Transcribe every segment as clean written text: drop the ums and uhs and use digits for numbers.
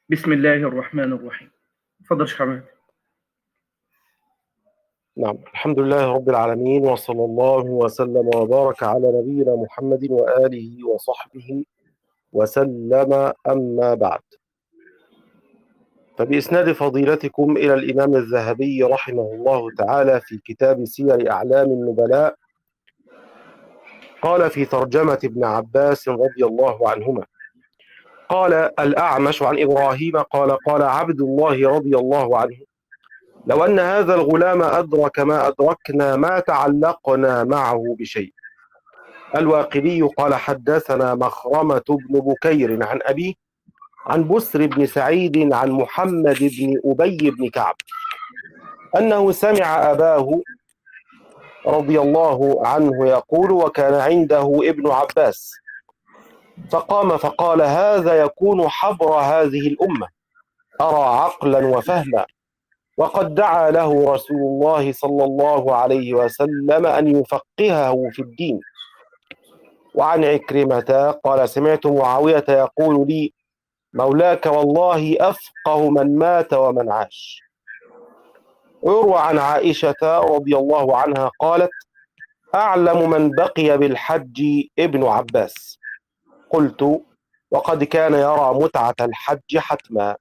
بسم الله الرحمن الرحيم. اتفضل شيخ حماد. نعم، الحمد لله رب العالمين، وصلى الله وسلم وبارك على نبينا محمد وآله وصحبه وسلم. أما بعد، فبإسناد فضيلتكم إلى الإمام الذهبي رحمه الله تعالى في كتاب سير أعلام النبلاء، قال في ترجمة ابن عباس رضي الله عنهما، قال الأعمش عن إبراهيم قال عبد الله رضي الله عنه: لو أن هذا الغلام أدرك ما أدركنا ما تعلقنا معه بشيء. الواقدي قال حدثنا مخرمة بن بكير عن أبيه عن بسر بن سعيد عن محمد بن أبي بن كعب أنه سمع أباه رضي الله عنه يقول: وكان عنده ابن عباس، فقام فقال: هذا يكون حبر هذه الأمة، أرى عقلا وفهما، وقد دعا له رسول الله صلى الله عليه وسلم أن يفقهه في الدين. وعن عكرمة قال: سمعت معاوية يقول لي: مولاك والله أفقه من مات ومن عاش. ويروى عن عائشة رضي الله عنها قالت: أعلم من بقي بالحج ابن عباس. قلت: وقد كان يرى متعة الحج حتما.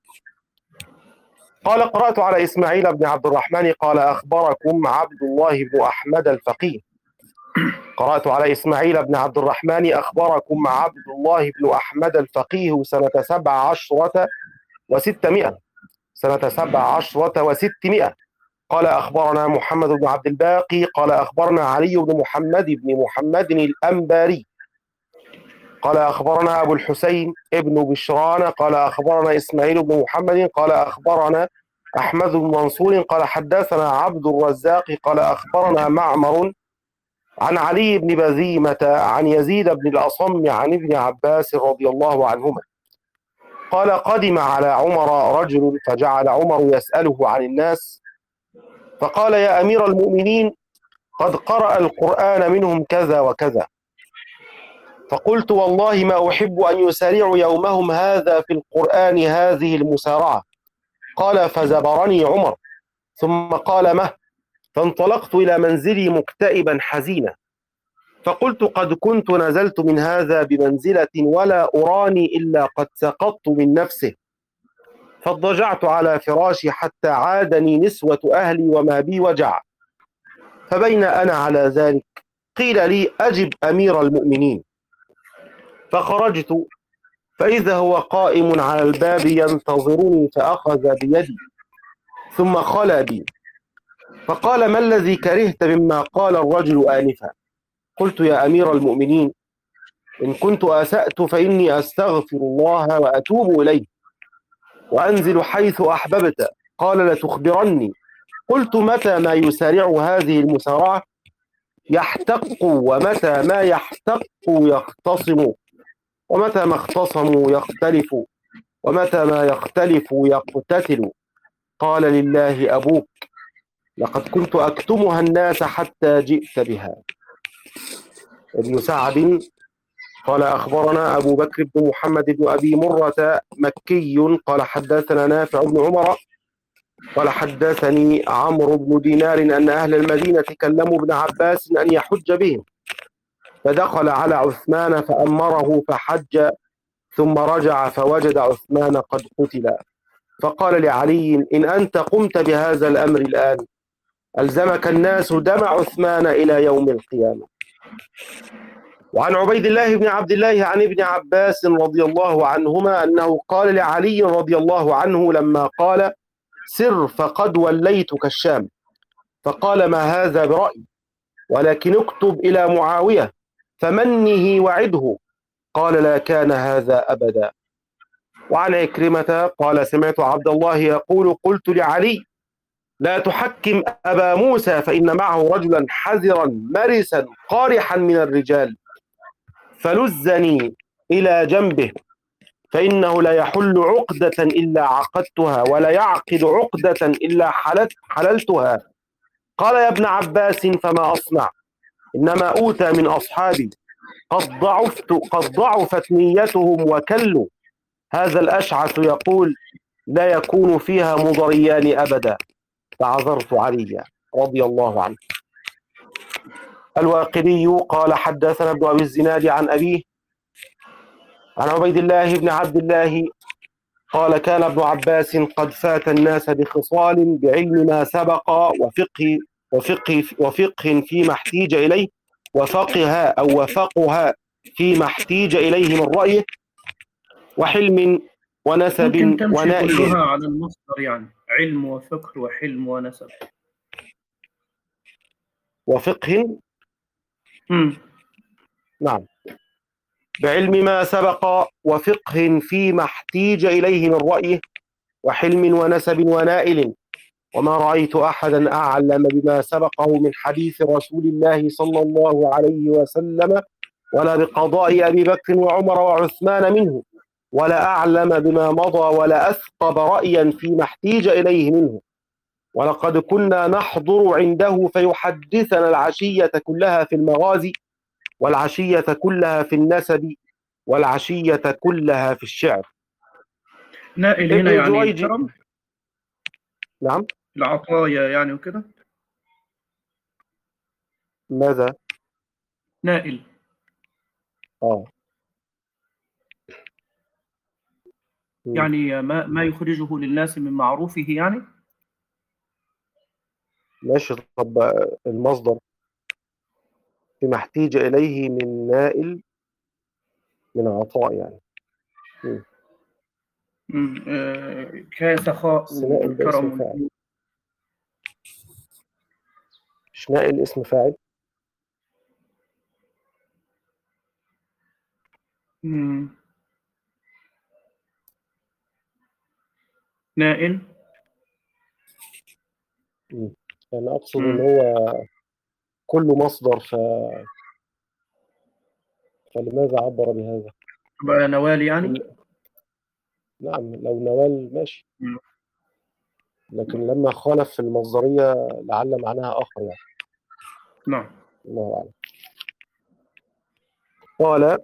قال: قرأت على إسماعيل بن عبد الرحمن قال: أخبركم عبد الله بن أحمد الفقيه. قرأت على إسماعيل بن عبد الرحمن أخبركم عبد الله بن أحمد الفقيه سنة 17 و600. سنة 17 و600. قال: أخبرنا محمد بن عبد الباقي قال: أخبرنا علي بن محمد الأنباري قال: أخبرنا أبو الحسين ابن بشران قال: أخبرنا إسماعيل بن محمد قال: أخبرنا أحمد بن منصور قال: حدثنا عبد الرزاق قال: أخبرنا معمر عن علي بن بزيمة عن يزيد بن الأصم عن ابن عباس رضي الله عنهما قال: قدم على عمر رجل فجعل عمر يسأله عن الناس، فقال: يا أمير المؤمنين، قد قرأ القرآن منهم كذا وكذا. فقلت: والله ما أحب أن يسارعوا يومهم هذا في القرآن هذه المسارعة. قال: فزبرني عمر، ثم قال: مه. فانطلقت إلى منزلي مكتئبا حزينا، فقلت: قد كنت نزلت من هذا بمنزلة ولا أراني إلا قد سقطت من نفسه، فاضطجعت على فراشي حتى عادني نسوة أهلي وما بي وجع. فبين أنا على ذلك قيل لي: أجب أمير المؤمنين. فخرجت فإذا هو قائم على الباب ينتظرني، فأخذ بيدي ثم خلى بي، فقال: ما الذي كرهت مما قال الرجل آنفا؟ قلت: يا أمير المؤمنين، إن كنت أسأت فإني أستغفر الله وأتوب إليه وأنزل حيث أحببت. قال: لتخبرني. قلت: متى ما يسارع هذه المسارعة يحتق، ومتى ما يحتق يختصم، ومتى ما اختصموا يختلفوا، ومتى ما يختلفوا يقتتل. قال: لله أبوك، لقد كنت أكتمها الناس حتى جئت بها. ابن سعد قال: أخبرنا أبو بكر بن محمد بن أبي مرة مكي قال: حدثنا نافع بن عمر قال: حدثني عمرو بن دينار أن أهل المدينة كلموا ابن عباس أن يحج بهم، فدخل على عثمان فأمره فحج، ثم رجع فوجد عثمان قد قتل، فقال لعلي: إن أنت قمت بهذا الأمر الآن ألزمك الناس دم عثمان إلى يوم القيامة. وعن عبيد الله بن عبد الله عن ابن عباس رضي الله عنهما أنه قال لعلي رضي الله عنه لما قال: سر فقد وليتك الشام، فقال: ما هذا برأي، ولكن اكتب إلى معاوية فمنه وعده. قال: لا كان هذا أبدا. وعن عكرمة قال: سمعت عبد الله يقول: قلت لعلي: لا تحكم أبا موسى، فإن معه رجلا حذرا مرسا قارحا من الرجال، فلزني إلى جنبه، فإنه لا يحل عقدة إلا عقدتها، ولا يعقد عقدة إلا حللتها. قال: يا ابن عباس، فما أصنع؟ إنما أوتى من أصحابي قد ضعفت، قد ضعفت نيتهم وكلوا، هذا الأشعث يقول لا يكون فيها مضريان أبدا، فعذرت علي رضي الله عنه. الواقدي قال حدثنا ابن أبي الزناد عن أبيه عن عبيد الله بن عبد الله قال كان ابن عباس قد فات الناس بخصال بعلم ما سبق وفقه فيما احتيج إليه وفقها فيما احتيج إليه من رأيه وحلم ونسب ممكن تمشي ونائل. كلها على المصدر، يعني علم وفقه وحلم ونسب. وفقه مم. نعم، بعلم ما سبق وفقه فيما احتيج إليه من رأيه وحلم ونسب ونائل، وما رأيت أحدا أعلم بما سبقه من حديث رسول الله صلى الله عليه وسلم ولا بقضاء أبي بكر وعمر وعثمان منه، ولا أعلم بما مضى ولا أثقب رأيا فيما احتيج إليه منه. ولقد كنا نحضر عنده فيحدثنا العشية كلها في المغازي والعشية كلها في النسب والعشية كلها في الشعر. نائل هنا ابن يعني جريج الكرم، نعم. العطايا يعني وكده. ماذا؟ نائل يعني ما يخرجه للناس من معروفه يعني. ماشي. طب المصدر فيما احتيج إليه من نائل من عطاء يعني. كسخاء بس نائل ده اسم والكرم فاعل، والجود. مش نائل اسم فاعل. نائل. أنا أقصد إن هو كله مصدر فلماذا عبر بهذا؟ بقى نوال يعني. نعم لو نوال ماشي، لكن لما خالف في المصدرية لعل معناها آخر يعني. نعم. الله أعلم. قال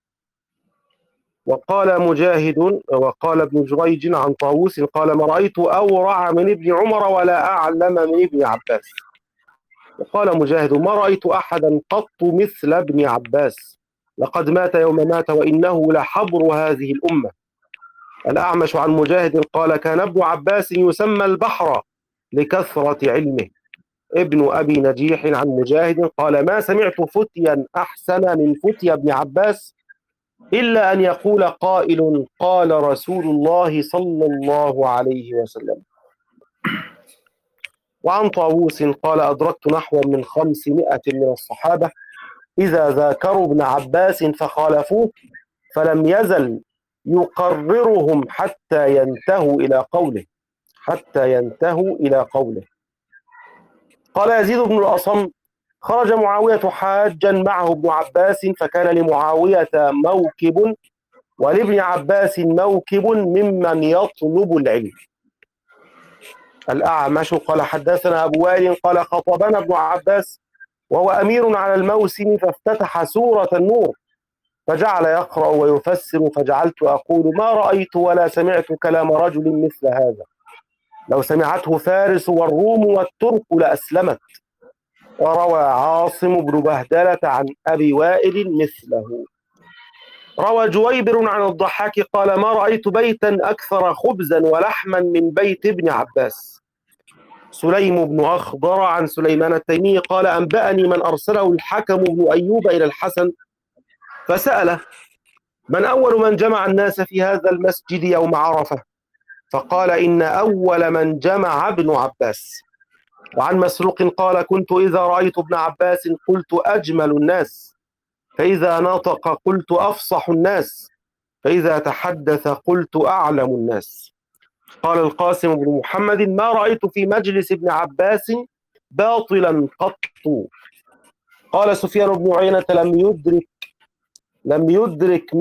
وقال مجاهد وقال ابن جريج عن طاووس قال ما رأيت أورع من ابن عمر ولا أعلم من ابن عباس. وقال مجاهد ما رأيت أحدا قط مثل ابن عباس، لقد مات يوم مات وإنه لحبر هذه الأمة. الأعمش عن مجاهد قال كان ابن عباس يسمى البحر لكثرة علمه. ابن أبي نجيح عن مجاهد قال ما سمعت فتيا أحسن من فتي ابن عباس إلا أن يقول قائل قال رسول الله صلى الله عليه وسلم. وعن طاووس قال أدركت نحو من 500 من الصحابة إذا ذاكروا ابن عباس فخالفوه فلم يزل يقررهم حتى ينتهوا إلى قوله. قال يزيد بن الأصم خرج معاوية حاجا معه ابن عباس فكان لمعاوية موكب ولابن عباس موكب ممن يطلب العلم. الأعمش قال حدثنا أبو وائل قال خطبنا ابن عباس وهو أمير على الموسم فافتتح سورة النور فجعل يقرأ ويفسر فجعلت أقول ما رأيت ولا سمعت كلام رجل مثل هذا، لو سمعته فارس والروم والترك لأسلمت. وروى عاصم بن بهدلة عن أبي وائل مثله. روى جويبر عن الضحاك قال ما رأيت بيتا أكثر خبزا ولحما من بيت ابن عباس. سليم بن أخضر عن سليمان التيمي قال أنبأني من أرسله الحكم بن أيوب إلى الحسن فسأله من أول من جمع الناس في هذا المسجد يوم عرفة؟ فقال إن أول من جمع ابن عباس. وعن مسروق قال كنت إذا رأيت ابن عباس قلت أجمل الناس، فإذا نطق قلت أفصح الناس، فإذا تحدث قلت أعلم الناس. قال القاسم بن محمد ما رأيت في مجلس ابن عباس باطلا قط. قال سفيان بن عيينة لم يدرك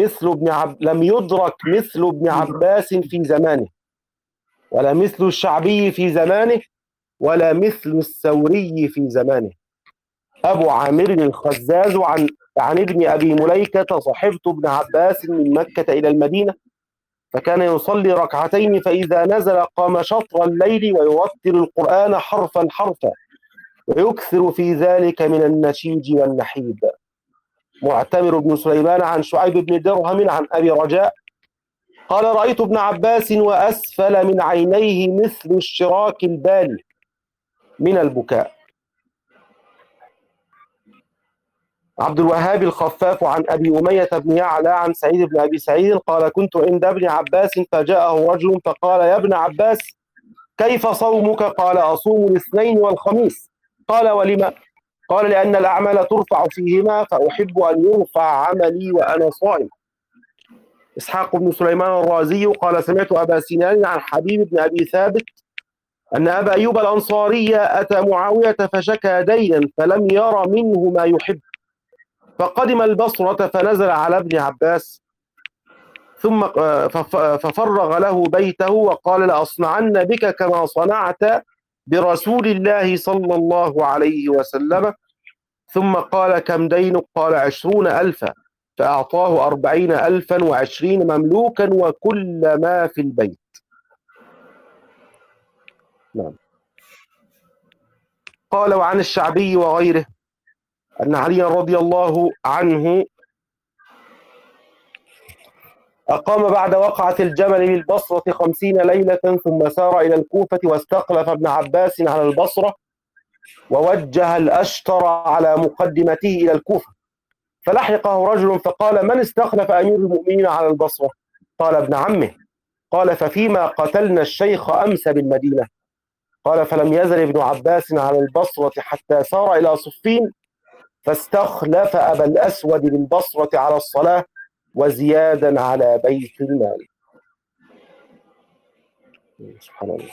مثل ابن عباس في زمانه، ولا مثل الشعبي في زمانه، ولا مثل الثوري في زمانه. أبو عامر الخزاز عن ابن أبي مليكة صحبت ابن عباس من مكة إلى المدينة فكان يصلي ركعتين، فإذا نزل قام شطر الليل ويرتل القرآن حرفا حرفا، ويكثر في ذلك من النشيج والنحيب. معتمر بن سليمان عن شعيب بن درهم عن أبي رجاء قال: رأيت ابن عباس وأسفل من عينيه مثل الشراك البالي من البكاء. عبد الوهاب الخفاف عن أبي أمية بن يعلى عن سعيد بن أبي سعيد قال: كنت عند ابن عباس فجاءه رجل فقال: يا ابن عباس، كيف صومك؟ قال: أصوم الاثنين والخميس. قال: ولم؟ قال: لأن الأعمال ترفع فيهما، فأحب أن يرفع عملي وأنا صائم. إسحاق بن سليمان الرازي قال: سمعت أبا سنان عن حبيب بن أبي ثابت أن أبا أيوب الأنصاري أتى معاوية فشكى دينا فلم ير منه ما يحب، فقدم البصرة فنزل على ابن عباس ثم ففرغ له بيته وقال: لأصنعن بك كما صنعت برسول الله صلى الله عليه وسلم. ثم قال: كم دينك؟ قال: 20,000. فأعطاه 40,000 و20 مملوكا وكل ما في البيت. نعم. قال: وعن الشعبي وغيره أن علي رضي الله عنه أقام بعد وقعة الجمل بالبصرة 50 ليلة، ثم سار إلى الكوفة واستخلف ابن عباس على البصرة، ووجه الأشتر على مقدمته إلى الكوفة، فلحقه رجل فقال: من استخلف أمير المؤمنين على البصرة؟ قال: ابن عمه. قال: ففيما قتلنا الشيخ أمس بالمدينة؟ قال: فلم يزل ابن عباس على البصرة حتى سار إلى صفين، فاستخلف أبا الأسود بالبصرة على الصلاة وزيادا على بيت المال. سبحان الله.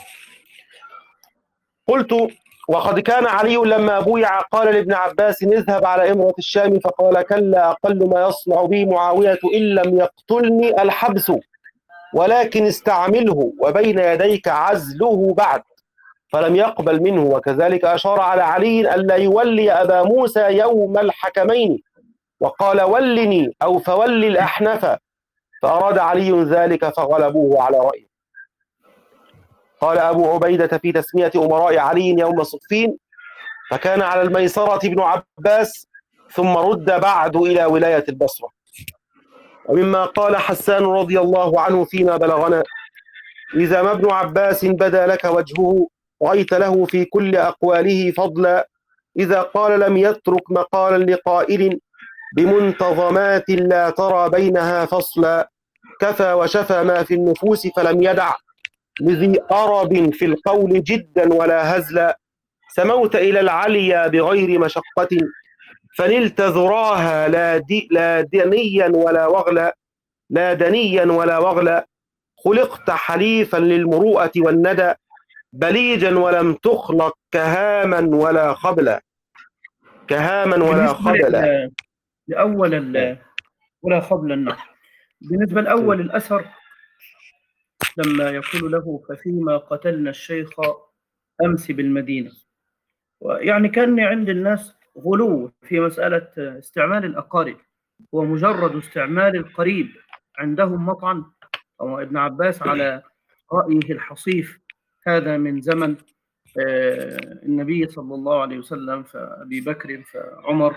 قلت: وقد كان علي لما بويع قال لابن عباس: اذهب على إمرة الشام، فقال: كلا، أقل ما يصنع بي معاوية إن لم يقتلني الحبس، ولكن استعمله وبين يديك عزله بعد. فلم يقبل منه، وكذلك أشار على علي ألا يولي أبا موسى يوم الحكمين، وقال: ولني أو فولي الأحنف، فأراد علي ذلك فغلبوه على رأيه. قال أبو عبيدة في تسمية أمراء علي يوم صفين: فكان على الميسرة ابن عباس، ثم رد بعد إلى ولاية البصرة. ومما قال حسان رضي الله عنه فيما بلغنا: إذا ما ابن عباس بدا لك وجهه رأيت له في كل أقواله فضلا، إذا قال لم يترك مقالا لقائل بمنتظمات لا ترى بينها فصلا، كفى وشفى ما في النفوس فلم يدع لذي أرب في القول جدا ولا هزلا، سموت إلى العليا بغير مشقة فنلت ذراها لا دنيا ولا وغلا، لا دنيا ولا وغلا، خلقت حليفا للمروءة والندى، بليجا ولم تخلق كهاما ولا خبلا، كهاما ولا خبلا. لأول ولا خبلا. النحو. بالنسبة لأول الأثر لما يقول له: ففيما قتلنا الشيخ أمس بالمدينة، يعني كان عند الناس غلو في مسألة استعمال الأقارب، ومجرد استعمال القريب عندهم مطعن. أو ابن عباس على رأيه الحصيف هذا من زمن النبي صلى الله عليه وسلم، فأبي بكر، فعمر،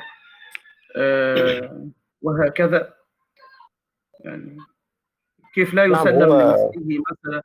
وهكذا. يعني كيف لا يسلم لمثله مثلا؟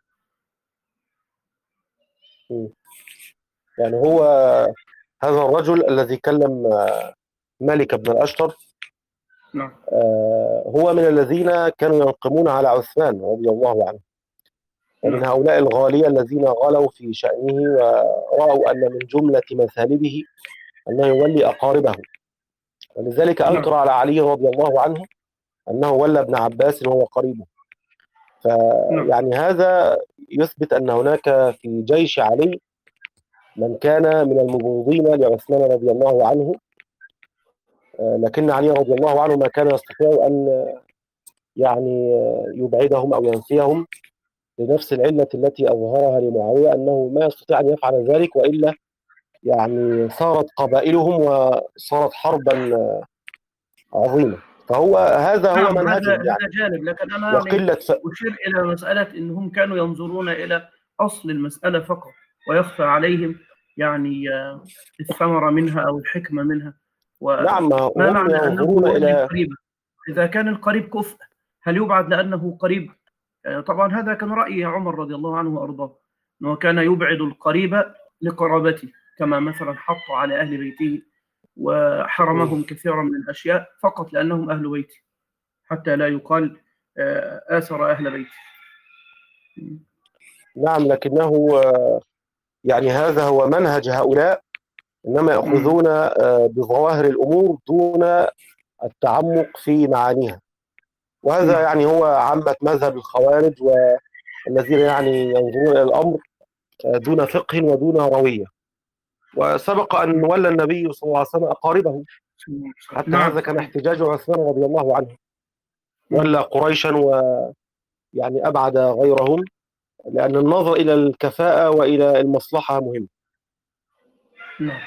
يعني هو هذا الرجل الذي كلم مالك بن الأشتر، نعم، هو من الذين كانوا ينقمون على عثمان رضي الله عنه، ومن هؤلاء الغالية الذين غلوا في شأنه ورأوا أن من جملة مثالبه أنه يولي أقاربه، ولذلك أنكر على علي رضي الله عنه أنه ولى ابن عباس وهو قريبه. فيعني هذا يثبت أن هناك في جيش علي من كان من المبغضين لعثمان رضي الله عنه، لكن علي رضي الله عنه ما كان يستطيع أن يعني يبعدهم أو ينفيهم، لنفس العلة التي أظهرها لمعاوية أنه ما يستطيع أن يفعل ذلك، وإلا يعني صارت قبائلهم وصارت حربا عظيمة. فهو هذا هو نعم، منهجهم هذا جانب، لكن أنا يعني وقلة أشير إلى مسألة أنهم كانوا ينظرون إلى أصل المسألة فقط، ويخفى عليهم يعني الثمرة منها أو الحكمة منها. نعم، وما هم معنى أنه ينظرون يولي إلى قريبا؟ إذا كان القريب كفء هل يبعد لأنه قريب؟ طبعا هذا كان رأي عمر رضي الله عنه وأرضاه، أنه كان يبعد القريب لقرابته، كما مثلا حط على أهل بيته وحرمهم كثيرا من الأشياء فقط لأنهم أهل بيته، حتى لا يقال آثر أهل بيته. نعم، لكنه يعني هذا هو منهج هؤلاء، إنما يأخذون بظواهر الأمور دون التعمق في معانيها، وهذا يعني هو عامة مذهب الخوارج والذين يعني ينظرون إلى الأمر دون فقه ودون روية. وسبق أن ولى النبي صلى الله عليه وسلم أقاربه، حتى نعم هذا كان احتجاج عثمان رضي الله عنه، ولى قريشا ويعني أبعد غيرهم، لأن النظر إلى الكفاءة وإلى المصلحة مهم. نعم.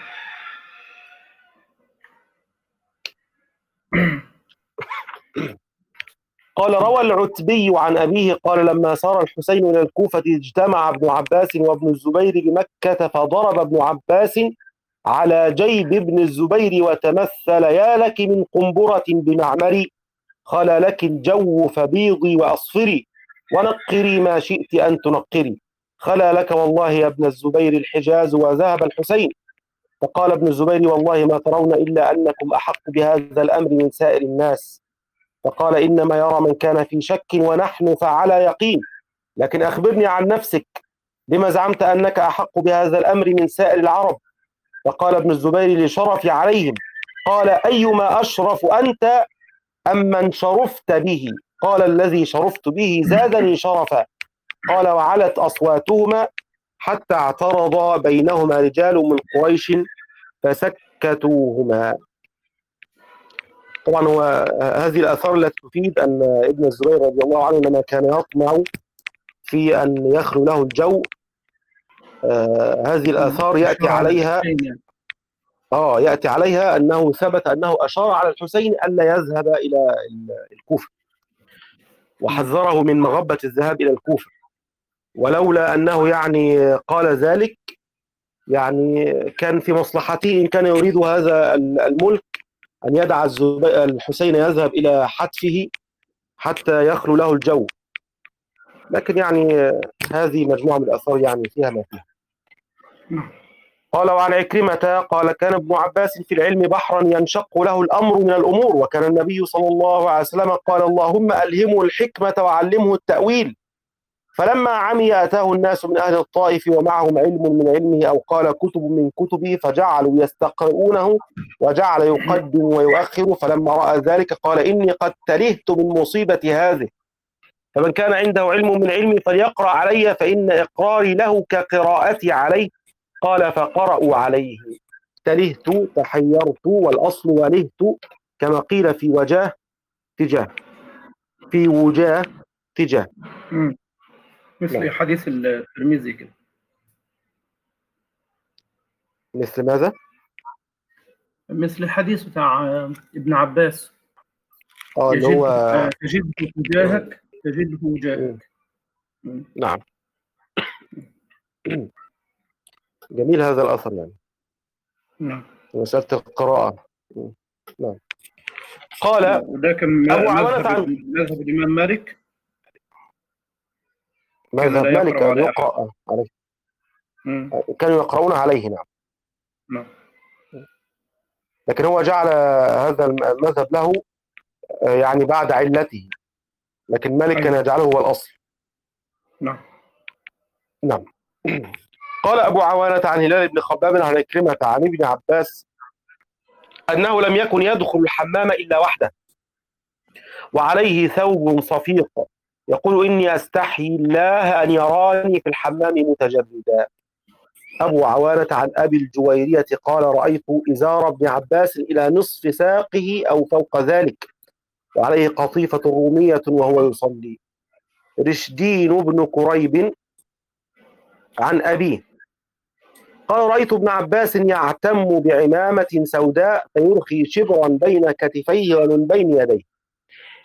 قال روى العتبي عن أبيه قال لما سار الحسين إلى الكوفة اجتمع ابن عباس وابن الزبير بمكة، فضرب ابن عباس على جيب ابن الزبير وتمثل: يا لك من قنبرة بمعمري، خلا لك الجو فبيضي وأصفري، ونقري ما شئت أن تنقري، خلا لك والله يا ابن الزبير الحجاز وذهب الحسين. فقال ابن الزبير: والله ما ترون إلا أنكم أحق بهذا الأمر من سائر الناس. فقال: إنما يرى من كان في شك ونحن فعلى يقين، لكن أخبرني عن نفسك، لما زعمت أنك أحق بهذا الأمر من سائر العرب؟ فقال ابن الزبير لشرفي عليهم: قال: أيما أشرف أنت أم من شرفت به؟ قال: الذي شرفت به زادني شرفا. قال: وعلت أصواتهما حتى اعترض بينهما رجال من قريش فسكتوهما. طبعا هو هذه الآثار التي تفيد أن ابن الزبير رضي الله عنه لما كان يطمع في أن يخلو له الجو، هذه الآثار يأتي عليها أنه ثبت أنه أشار على الحسين ألا يذهب إلى الكوفة، وحذره من مغبة الذهاب إلى الكوفة، ولولا أنه يعني قال ذلك يعني كان في مصلحته إن كان يريد هذا الملك أن يدع الحسين يذهب إلى حتفه حتى يخلو له الجو. لكن يعني هذه مجموعة من الآثار يعني فيها ما فيها. قال: وعن عكرمة قال: كان ابن عباس في العلم بحرا ينشق له الأمر من الأمور، وكان النبي صلى الله عليه وسلم قال: اللهم ألهمه الحكمة وعلمه التأويل. فلما عمي أتاه الناس من أهل الطائف ومعهم علم من علمه، أو قال كتب من كتبه، فجعلوا يستقرؤونه وجعل يقدم ويؤخر. فلما رأى ذلك قال: إني قد تلهت من مصيبة هذه، فمن كان عنده علم من علمي فليقرأ علي، فإن إقراري له كقراءتي عليه. قال: فقرأوا عليه. تلهت تحيرت، والأصل ولهت، كما قيل في وجاه تجاه، في وجاه تجاه، مثل حديث الترمذي كده. مثل ماذا؟ مثل الحديث بتاع ابن عباس، اللي هو تجده تجاهك تجده وجاهك. نعم. جميل هذا الأثر يعني. نعم. مسألة القراءة. نعم. قال: وده كان مذهب الإمام مالك. مذهب مالك أن يقرأ عليه. كانوا يقرؤون عليه. نعم. لكن هو جعل هذا المذهب له يعني بعد علته، لكن مالك كان يجعله هو الأصل. نعم. قال أبو عوانة عن هلال بن خباب عن عكرمة عن ابن عباس أنه لم يكن يدخل الحمام إلا وحده، وعليه ثوب صفيق، يقول: إني أستحي الله أن يراني في الحمام متجردا. أبو عوانة عن أبي الجويرية قال: رأيت إزار ابن عباس إلى نصف ساقه أو فوق ذلك، وعليه قطيفة رومية وهو يصلي. رشدين بن كريب عن أبيه قال: رأيت ابن عباس يعتم بعمامة سوداء فيرخي شبرا بين كتفيه ومن بين يديه،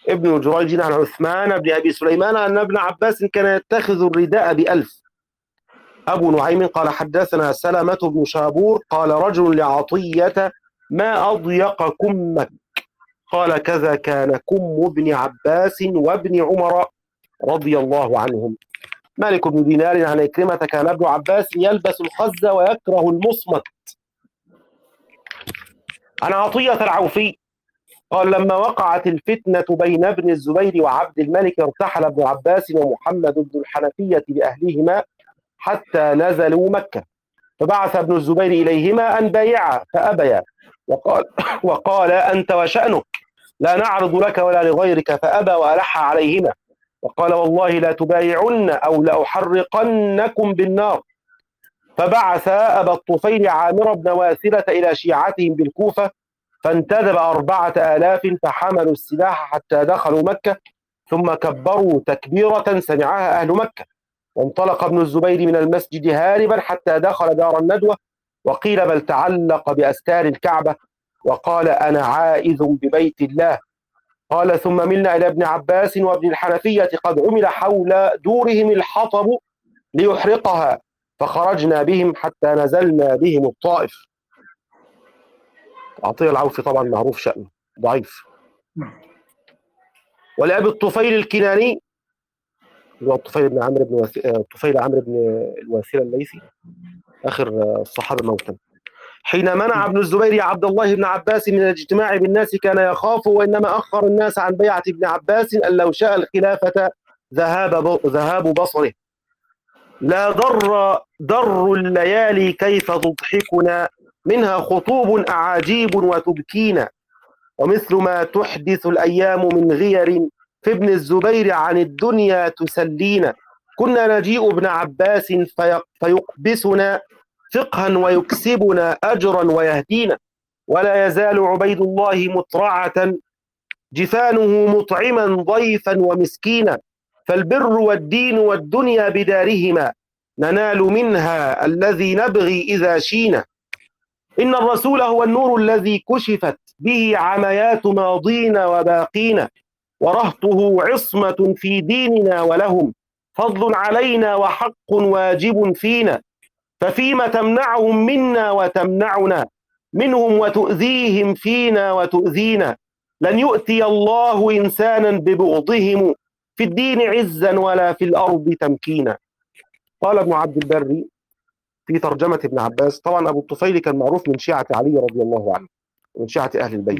ابن جريج عن عثمان بن أبي سليمان أن ابن عباس كان يتخذ الرداء ب1000. أبو نعيم قال حدثنا سلمة بن شابور قال رجل لعطية ما أضيق كمك؟ قال كذا كان كم ابن عباس وابن عمر رضي الله عنهم. مالك بن دينار عن عكرمة كان ابن عباس يلبس الخز ويكره المصمت. عن عطية العوفي قال لما وقعت الفتنة بين ابن الزبير وعبد الملك ارتحل ابن عباس ومحمد بن الحنفية بأهلهما حتى نزلوا مكة، فبعث ابن الزبير إليهما أن بايعا فأبيا، وقال أنت وشأنك لا نعرض لك ولا لغيرك، فأبى وألح عليهما وقال والله لا تبايعن أو لأحرقنكم بالنار. فبعث أبا الطفيل عامر بن واثلة إلى شيعتهم بالكوفة فانتدب 4000 فحملوا السلاح حتى دخلوا مكة ثم كبروا تكبيرة سمعها أهل مكة، وانطلق ابن الزبير من المسجد هاربا حتى دخل دار الندوة، وقيل بل تعلق بأستار الكعبة وقال أنا عائذ ببيت الله. قال ثم ملنا إلى ابن عباس وابن الحنفية قد عمل حول دورهم الحطب ليحرقها، فخرجنا بهم حتى نزلنا بهم الطائف. عطية العوفي طبعا معروف شأنه ضعيف. ولأبي الطفيل الكناني هو الطفيل بن عمرو بن الطفيل عمرو بن الواثلة الليثي آخر الصحابة موتا حين منع ابن الزبير عبد الله بن عباس من الاجتماع بالناس كان يخاف، وإنما أخر الناس عن بيعة ابن عباس أن لو شاء الخلافة ذهاب بصره. لا ضر الليالي كيف تضحكنا منها خطوب أعاجيب وتبكينا، ومثل ما تحدث الأيام من غير في ابن الزبير عن الدنيا تسلينا. كنا نجيء ابن عباس فيقبسنا فقها ويكسبنا أجرا ويهدينا، ولا يزال عبيد الله مطرعة جفانه مطعما ضيفا ومسكينا، فالبر والدين والدنيا بدارهما ننال منها الذي نبغي إذا شينا. إن الرسول هو النور الذي كشفت به عميات ماضينا وباقينا، ورهطه عصمة في ديننا ولهم فضل علينا وحق واجب فينا، ففيما تمنعهم منا وتمنعنا منهم وتؤذيهم فينا وتؤذينا. لن يؤتي الله إنسانا ببغضهم في الدين عزا ولا في الأرض تمكينا. قال ابن عبد البر في ترجمة ابن عباس، طبعا أبو الطفيل كان معروف من شيعة علي رضي الله عنه ومن شيعة أهل البيت.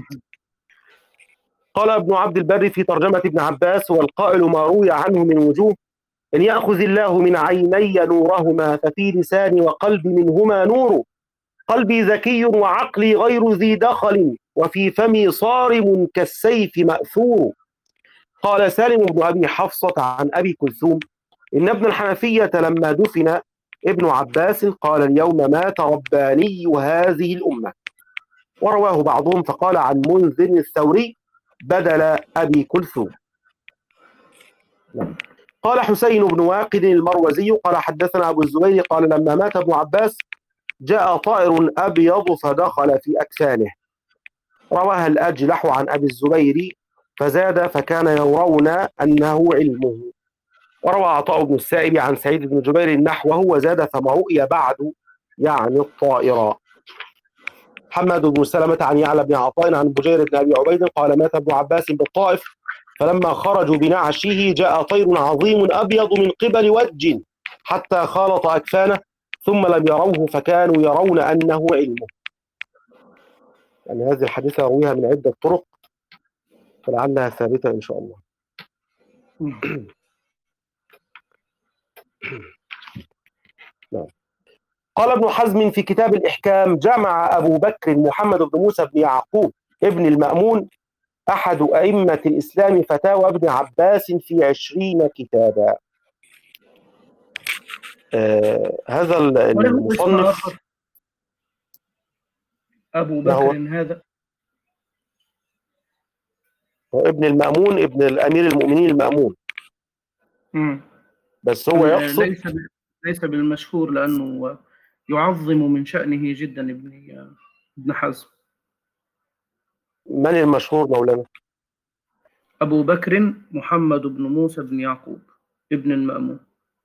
قال ابن عبد البر في ترجمة ابن عباس والقائل ما روي عنه من وجوه إن يأخذ الله من عيني نورهما ففي لساني وقلبي منهما نور، قلبي ذكي وعقلي غير ذي دخل وفي فمي صارم كالسيف مأثور. قال سالم بن أبي حفصة عن أبي كلثوم إن ابن الحنفية لما دفن ابن عباس قال اليوم مات رباني هذه الأمة، ورواه بعضهم فقال عن منذر الثوري بدل أبي كلثوم. قال حسين بن واقد المروزي قال حدثنا أبو الزبير قال لما مات ابن عباس جاء طائر أبيض فدخل في أكفانه. رواها الأجلح عن أبي الزبير فزاد فكان يرون أنه علمه. وروى عطاء بن السائب عن سعيد بن جبير نحوه وزاد فما رؤي بعد يعني الطائرة. محمد بن سلمة عن يعلى بن عطاء عن بجير بن أبي عبيد قال مات ابن عباس بالطائف فلما خرجوا بنعشه جاء طير عظيم أبيض من قبل وج حتى خالط أكفانه ثم لم يروه فكانوا يرون أنه علمه. يعني هذه الحديثة رويها من عدة طرق فلعلها ثابتة إن شاء الله. نعم. قال ابن حزم في كتاب الإحكام جمع أبو بكر محمد بن موسى بن يعقوب ابن المأمون أحد أئمة الإسلام فتاوى ابن عباس في 20 كتابا. هذا المصنف أبو بكر هذا هو ابن المأمون ابن الأمير المؤمنين المأمون. بس هو يقصد ليس بالمشهور لأنه يعظم من شأنه جدا ابن حزم. من المشهور مولانا؟ أبو بكر محمد بن موسى بن يعقوب ابن المأمون.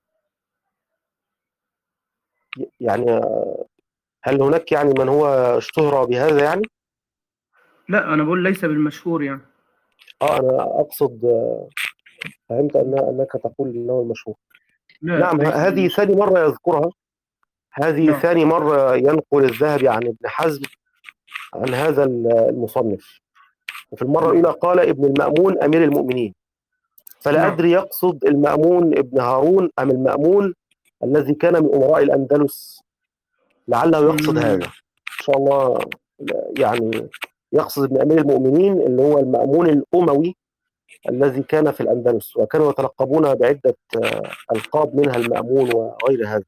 يعني هل هناك يعني من هو اشتهر بهذا يعني؟ لا أنا بقول ليس بالمشهور يعني. أنا أقصد، فهمت أنك تقول أنه المشهور. لا نعم، ليس هذه بالمشهور. ثاني مرة يذكرها، هذه نعم. ثاني مرة ينقل الذهبي عن ابن حزم عن هذا المصنف. وفي المرة نعم. الأولى قال ابن المأمون أمير المؤمنين، فلا نعم. أدري يقصد المأمون ابن هارون أم المأمون الذي كان من أمراء الأندلس، لعله يقصد هذا مم. إن شاء الله. يعني يقصد ابن أمير المؤمنين اللي هو المأمون الأموي الذي كان في الأندلس، وكانوا يتلقبون بعدة ألقاب منها المأمون وغير هذا،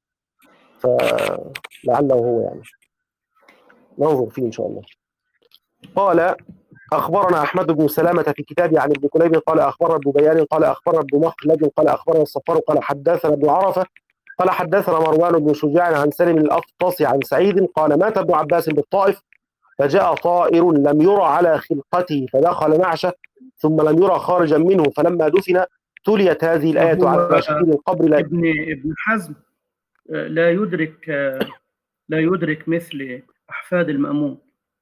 فلعله هو يعني، ننظر فيه إن شاء الله. قال أخبرنا أحمد بن سلامة في كتابه عن ابن كليب قال أخبرنا ابن بيان قال أخبرنا ابن مخلد قال أخبرنا الصفار قال حدثنا ابن عرفة قال حدثنا مروان بن شجاع عن سالم الأفطس عن سعيد قال مات ابن عباس بالطائف، فجاء طائر لم يرى على خلقته فدخل نعشه ثم لم يرى خارجا منه، فلما دفن تليت هذه الآية وهو على شفير القبر. لا ابن حزم لا يدرك لا يدرك مثل أحفاد المأمون.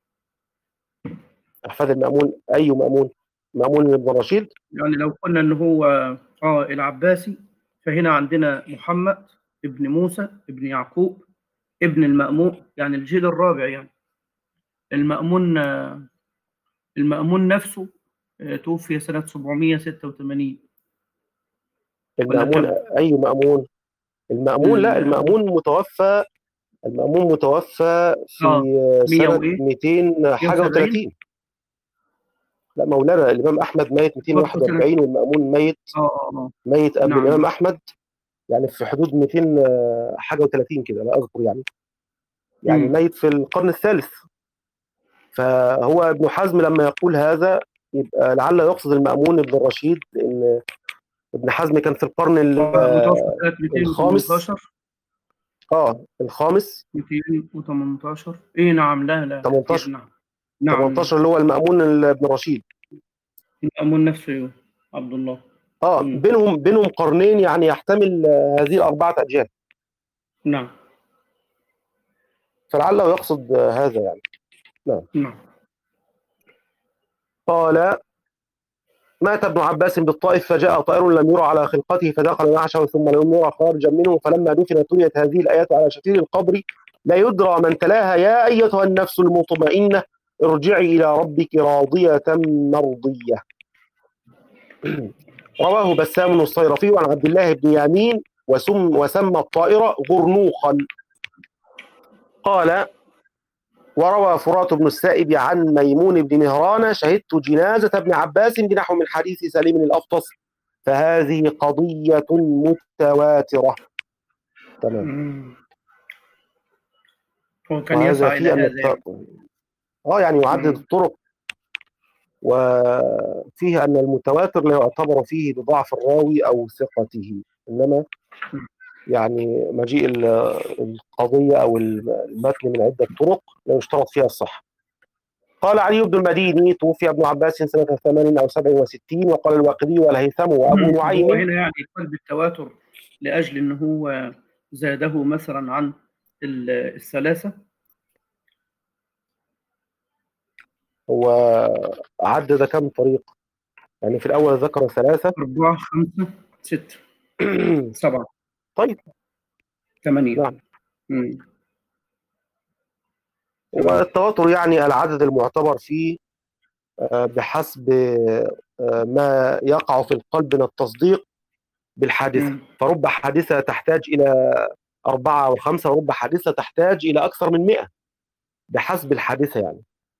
أحفاد المأمون، أي مأمون؟ مأمون بن رشيد. يعني لو قلنا ان هو العباسي، فهنا عندنا محمد ابن موسى ابن يعقوب ابن المأمون، يعني الجيل الرابع يعني. المأمون المأمون نفسه توفي سنة 786 ولا المأمون كم؟ أي مأمون؟ المأمون، لا، المأمون متوفى، المأمون متوفى في اه 100 سنة وايه 200 حاجة 170 و30. لا، مولانا الإمام أحمد ميت توفى سنة 241 والمأمون ميت، اه ميت قبل نعم الإمام نعم. أحمد، يعني في حدود 200 حاجة و30 كده، لا أذكر يعني، يعني مم. ميت في القرن الثالث. فهو ابن حزم لما يقول هذا يبقى لعل يقصد المأمون ابن الرشيد، لأن ابن حزم كان في القرن متوفى سنة الخامس. 218. الخامس. 218 ايه نعم، لا لا كثير 18 نعم. نعم نعم. 18 اللي هو المأمون ابن رشيد. المأمون نفسه عبد الله. مم. بينهم قرنين، يعني يحتمل هذه الأربعة أجيال، نعم فلعله يقصد هذا يعني. نعم. نعم. قال مات ابن عباس بالطائف، فجاء طائر لم يرى على خلقته فدخل نعشه ثم لم يرى خارجا منه، فلما دفن تليت هذه الآيات على شفير القبر لا يدرى من تلاها يا أيتها النفس المطمئنة ارجعي إلى ربك راضية مرضية. رواه بسام الصيرفي عن عبد الله بن يمين وسمى الطائر غرنوخا. قال وروى فرات بن السائب عن ميمون بن مهران شهدت جنازة ابن عباس بنحو من حديث سليم الأفطس، فهذه قضية متواترة. تمام. مم. هو كان وهذا يسعى إلى فيه أن هذا يعني. يعني يعدد مم. الطرق، وفيه أن المتواتر لا يعتبر فيه بضعف الراوي أو ثقته، إنما يعني مجيء القضية أو المتن من عدة طرق لا يشترط فيها الصحة. قال علي بن المديني توفي ابن عباس سنة 8 أو 67، وقال الواقدي والهيثم وأبو هو نعيم. هنا يعني قال بالتواتر لأجل أنه هو زاده مثلا عن الثلاثة. هو عدد كم طريق؟ يعني في الأول ذكر ثلاثة. 4 5 6 7 طيب. 8. نعم. مم. 8. والتواتر يعني العدد المعتبر فيه بحسب ما يقع في القلب من التصديق بالحادثة، مم. فرب حادثة تحتاج إلى 4 أو 5، ورب حادثة تحتاج إلى أكثر من 100 بحسب الحادثة يعني.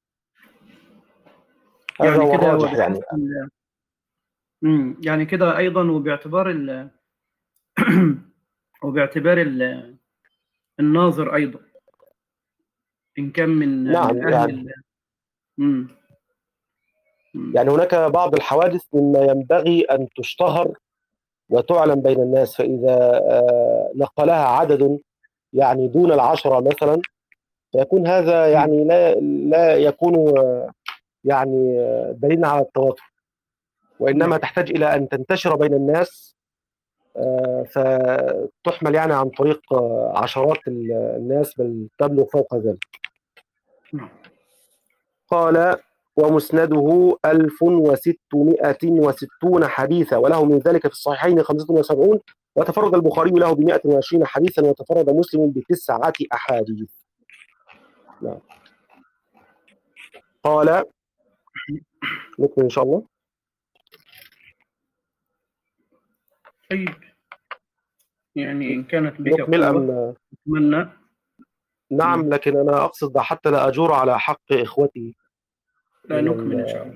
هذا يعني هو كده هو الراجح يعني. بحسب يعني كده أيضا وباعتبار وباعتبار الناظر أيضا، إن كان من نعم أهل يعني، مم. مم. يعني هناك بعض الحوادث مما ينبغي أن تشتهر وتعلم بين الناس، فإذا نقلها عدد يعني دون العشرة مثلا، فيكون هذا مم. يعني لا يكون يعني دليلا على التواتر. وإنما تحتاج إلى أن تنتشر بين الناس، فتحمل يعني عن طريق عشرات الناس، بل تبلغ فوق ذلك. قال: ومسنده 1660 حديثا، وله من ذلك في الصحيحين 75، وتفرد البخاري له ب120 حديثا، وتفرد مسلم ب9 أحاديث. نعم. قال: نكمل إن شاء الله. طيب، يعني إن كانت بك نكمل قوة أتمنى. نعم، لكن أنا أقصد حتى لا أجور على حق إخوتي. لا، نكمل إن شاء الله.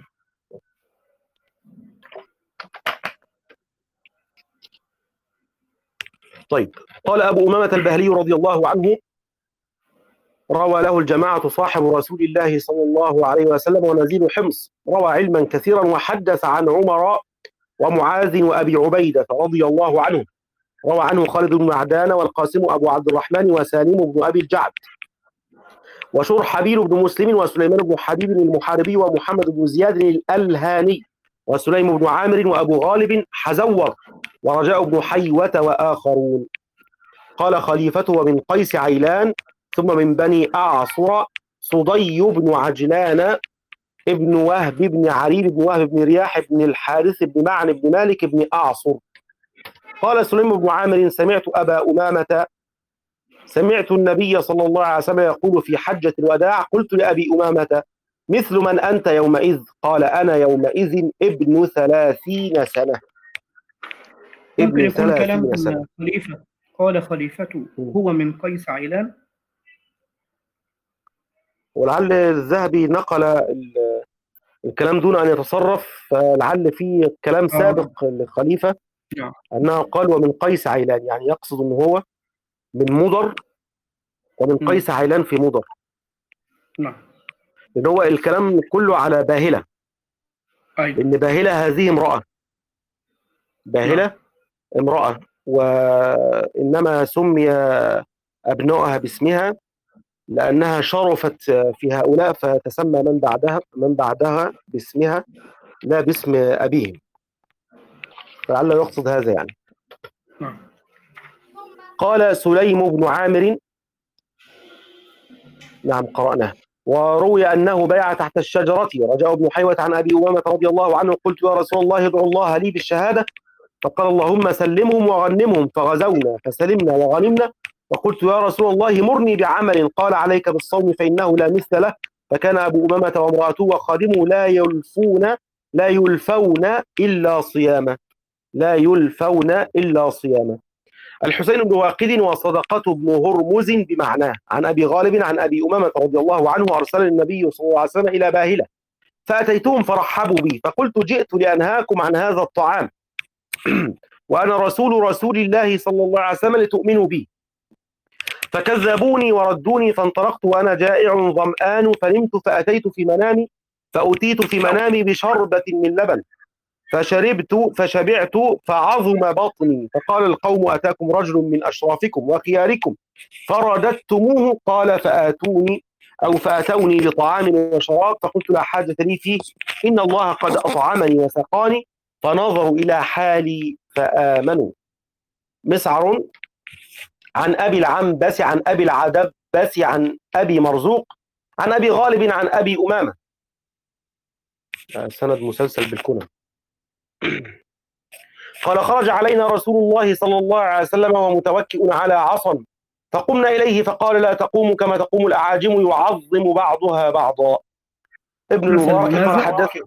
طيب. قال أبو أمامة البهلي رضي الله عنه: روى له الجماعة صاحب رسول الله صلى الله عليه وسلم ونزيل حمص، روى علما كثيرا، وحدث عن عمر ومعاذ وأبي عبيدة رضي الله عنه. روى عنه خالد بن معدان والقاسم أبو عبد الرحمن وسالم بن أبي الجعد وشرحبيل بن مسلم وسليمان بن حبيب المحاربي ومحمد بن زياد الألهاني وسليم بن عامر وأبو غالب حزور ورجاء بن حيوة وآخرون. قال خليفته: ومن قيس عيلان، ثم من بني أعصر صدي بن عجلان ابن وهب بن عريب بن وهب بن رياح بن الحارث بن معن بن مالك بن أعصر. قال سليم بن عامر: سمعت أبا أمامة سمعت النبي صلى الله عليه وسلم يقول في حجة الوداع: قلت لأبي أمامة: مثل من أنت يومئذ؟ قال: أنا يومئذ ابن 30 سنة. ممكن يكون كلام خليفة. قال خليفته هو من قيس عيلان، ولعل الذهبي نقل الكلام دون أن يتصرف، فلعل فيه كلام سابق للخليفة أنه قال ومن قيس عيلان، يعني يقصد أنه هو من مضر، ومن قيس عيلان في مضر. لأن هو الكلام كله على باهلة، لأن باهلة هذه امرأة، باهلة امرأة، وإنما سمي أبنائها باسمها لأنها شرفت في هؤلاء، فتسمى من بعدها باسمها لا باسم أبيهم، فلعل يقصد هذا يعني. قال سليم بن عامر: نعم قرأناه. وروي أنه بيع تحت الشجرة. رجاء بن حيوة عن أبي أمامة رضي الله عنه: قلت يا رسول الله ادعو الله لي بالشهادة، فقال: اللهم سلمهم وغنمهم، فغزونا فسلمنا وغنمنا. وقلت يا رسول الله مرني بعمل، قال: عليك بالصوم فإنه لا مثل له. فكان أبو أمامة وامرأته وخادمه لا يلفون إلا صياما، لا يلفون إلا صياما. الحسين بن واقد وصدقة بن هرمز بمعناه. عن أبي غالب عن أبي أمامة رضي الله عنه: أرسل النبي صلى الله عليه وسلم إلى باهلة، فأتيتهم فرحبوا بي، فقلت: جئت لأنهاكم عن هذا الطعام وأنا رسول الله صلى الله عليه وسلم لتؤمنوا بي. فكذبوني وردوني، فانطلقت وأنا جائع ظمآن، فنمت فأتيت في منامي، فأتيت في منامي بشربة من لبن، فشبعت فعظم بطني، فقال القوم: أتاكم رجل من أشرافكم وخياركم فرددتموه. قال: فأتوني بطعام وشراب، فقلت: لا حاجة لي فيه، إن الله قد أطعمني وسقاني. فنظروا إلى حالي فآمنوا. مسعر عن أبي العنبس عن أبي العدبس عن أبي مرزوق عن أبي غالب عن أبي أمامة. سند مسلسل بالكنى. قال: خرج علينا رسول الله صلى الله عليه وسلم ومتوكئ على عصا، فقمنا إليه فقال: لا تقوم كما تقوم الأعاجم، يعظم بعضها بعضا. ابن المبارك قال: حدثني.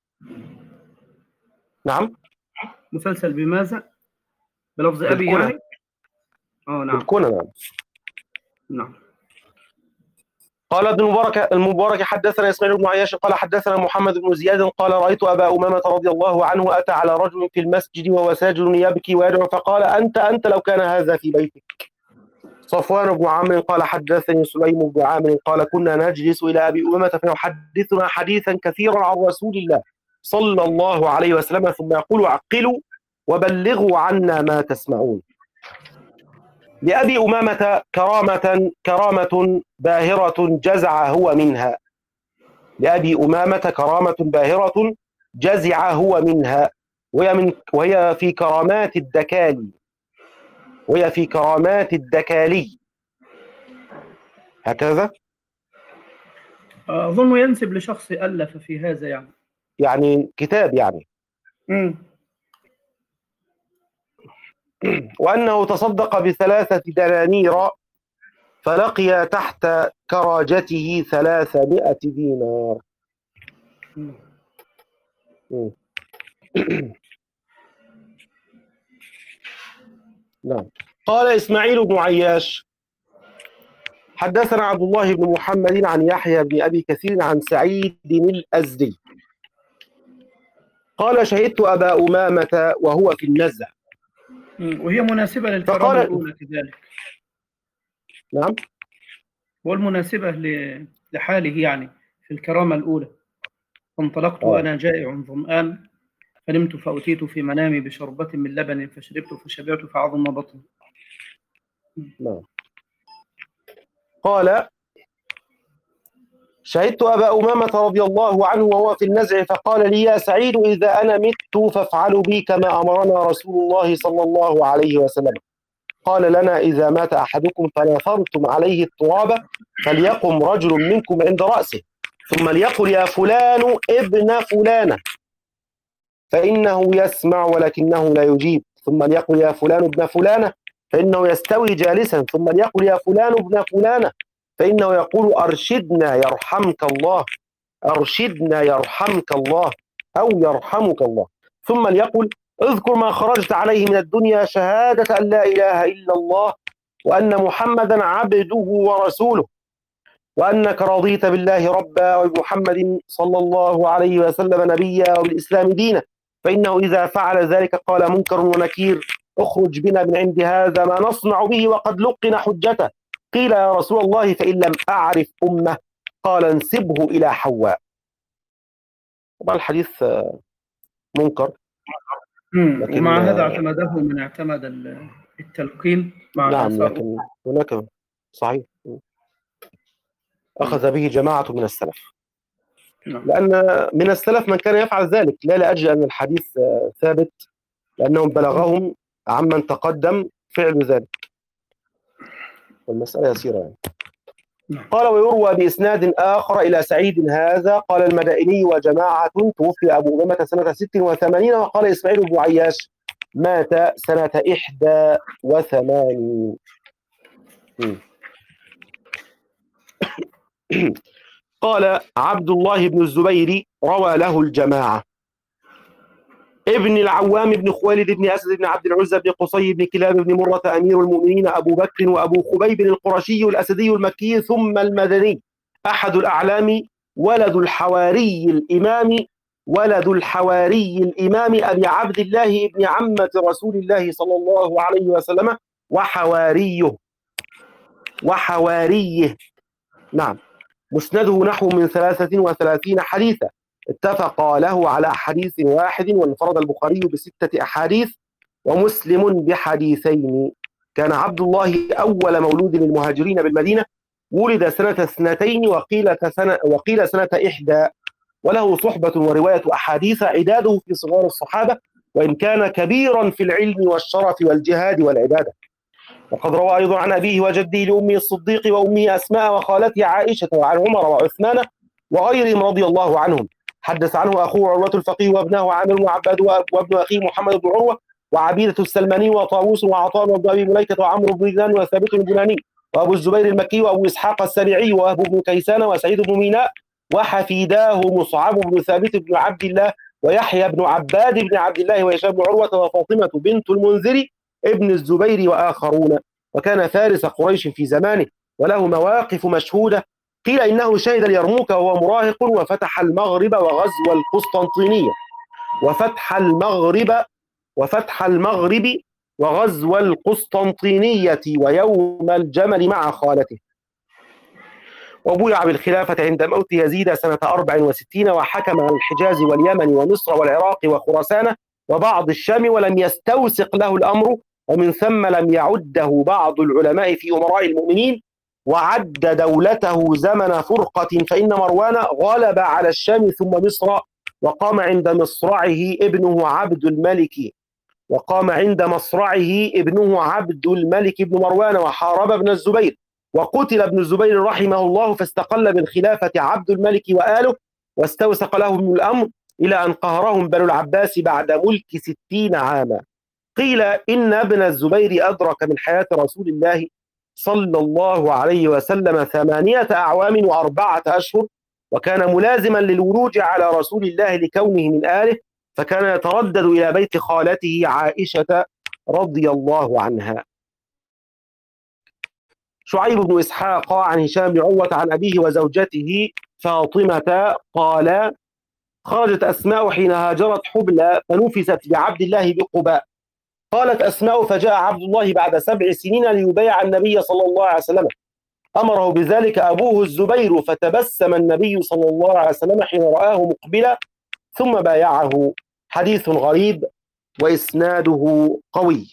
نعم. مسلسل بماذا؟ بلفظ أبي يعني؟ نعم. بالكنى. نعم. قال ابن المبارك: حدثنا إسماعيل بن عياش قال: حدثنا محمد بن زياد قال: رأيت أبا أمامة رضي الله عنه أتى على رجل في المسجد وهو ساجد يبكي ويدعو، فقال: أنت لو كان هذا في بيتك. صفوان بن عامر قال: حدثني سليم بن عامر قال: كنا نجلس إلى أبي أمامة فيحدثنا حديثا كثيرا عن رسول الله صلى الله عليه وسلم، ثم يقول: عقلوا وبلغوا عنا ما تسمعون. لأبي أمامة كرامة باهرة جزع هو منها. لأبي أمامة كرامة باهرة جزع هو منها، وهي في كرامات الدكالي، وهي في كرامات الدكالي هكذا. أظن ينسب لشخص ألف في هذا يعني. يعني كتاب يعني. وأنه تصدق ب3 دنانير فلقي تحت كراجته 300 دينار. نعم. قال إسماعيل بن عياش حدثنا عبد الله بن محمد عن يحيى بن أبي كثير عن سعيد الأزدي قال شهدت أبا أمامة وهو في النزع. وهي مناسبة للكرامة الأولى كذلك. نعم. والمناسبة لحاله يعني في الكرامة الأولى. فانطلقت وأنا جائع ظمآن فنمت فأتيت في منامي بشربة من لبن فشربت فشبعت فعظم بطني. نعم. قال شهدت أبا أمامة رضي الله عنه وهو في النزع فقال لي يا سعيد إذا أنا مت فافعلوا بي كما أمرنا رسول الله صلى الله عليه وسلم. قال لنا إذا مات أحدكم فنثرتم عليه التراب فليقم رجل منكم عند رأسه ثم ليقل يا فلان ابن فلانة فإنه يسمع ولكنه لا يجيب، ثم ليقل يا فلان ابن فلانة فإنه يستوي جالسا، ثم ليقل يا فلان ابن فلانة فإنه يقول أرشدنا يرحمك الله، أرشدنا يرحمك الله أو يرحمك الله، ثم ليقل اذكر ما خرجت عليه من الدنيا شهادة أن لا إله إلا الله وأن محمدا عبده ورسوله وأنك رضيت بالله ربا وبمحمد صلى الله عليه وسلم نبيا وبالإسلام دينا، فإنه إذا فعل ذلك قال منكر ونكير اخرج بنا من عند هذا ما نصنع به وقد لقن حجته. قيل يا رسول الله فإن لم أعرف أمه قال انسبه إلى حواء. طبعا الحديث منكر. ومع هذا اعتمده من اعتمد التلقين مع نعم، لكن هناك صحيح أخذ به جماعة من السلف. لأن من السلف من كان يفعل ذلك لا لأجل أن الحديث ثابت، لأنهم بلغهم عمن تقدم فعل ذلك، والمسألة يسيرة يعني. قال ويروى بإسناد آخر إلى سعيد هذا قال المدائني وجماعة توفي أبو أمامة سنة 86 وقال إسماعيل بن عياش مات سنة 81. قال عبد الله بن الزبير روى له الجماعة ابن العوام بن خويلد بن أسد بن عبد العزى بن قصي بن كلاب بن مرة أمير المؤمنين أبو بكر وأبو خبيب القرشي الأسدي المكي ثم المدني أحد الأعلام ولد الحواري الإمام أبي عبد الله بن عمة رسول الله صلى الله عليه وسلم وحواريه. نعم. مسنده نحو من 33 حديثا اتفق له على حديث واحد وانفرد البخاري ب6 أحاديث ومسلم بحديثين. كان عبد الله أول مولود للمهاجرين بالمدينة ولد سنة 2 وقيل سنة 1 وله صحبة ورواية أحاديث عداده في صغار الصحابة وإن كان كبيرا في العلم والشرف والجهاد والعبادة. وقد روى أيضا عن أبيه وجده لأمه الصديق وأمه أسماء وخالته عائشة وعن عمر وعثمان وغيرهم رضي الله عنهم. حدث عنه أخوه عروة الفقيه وابنه عامر وعباد وابن أخيه محمد بن عروة وعبيدة السلماني وطاووس وعطاء وابن أبي مليكة وعمرو بن دينار وثابت البناني وأبو الزبير المكي وأبو إسحاق السبيعي وأبو بن كيسان وسعيد بن ميناء وحفيداه مصعب بن ثابت بن عبد الله ويحيى بن عباد بن عبد الله وهشام بن عروة وفاطمة بنت المنذر ابن الزبير وآخرون. وكان فارس قريش في زمانه وله مواقف مشهودة. قيل إنه شهد اليرموك وهو مراهق وفتح المغرب وغزو القسطنطينية وفتح المغرب وغزو القسطنطينية ويوم الجمل مع خالته. وبويع بالخلافة عند موت يزيد سنة 64 وحكم على الحجاز واليمن ومصر والعراق وخراسان وبعض الشام ولم يستوثق له الأمر ومن ثم لم يعده بعض العلماء في أمراء المؤمنين وعد دولته زمن فرقة فإن مروان غلب على الشام ثم مصر وقام عند مصرعه ابنه عبد الملك بن مروان وحارب ابن الزبير، وقتل ابن الزبير رحمه الله، فاستقل بالخلافة عبد الملك وآله، واستوثق لهم الأمر إلى أن قهرهم بنو العباس بعد ملك 60 عاما. قيل إن ابن الزبير أدرك من حياة رسول الله صلى الله عليه وسلم 8 أعوام و4 أشهر، وكان ملازما للولوج على رسول الله لكونه من آله، فكان يتردد إلى بيت خالته عائشة رضي الله عنها. شعيب بن إسحاق عن هشام بن عروة عن أبيه وزوجته فاطمة قال: خرجت أسماء حين هاجرت حبلى فنفست بعبد الله بقباء. قالت أسماء: فجاء عبد الله بعد 7 سنين ليبايع النبي صلى الله عليه وسلم، أمره بذلك أبوه الزبير، فتبسم النبي صلى الله عليه وسلم حين رآه مقبلا ثم بايعه. حديث غريب وإسناده قوي.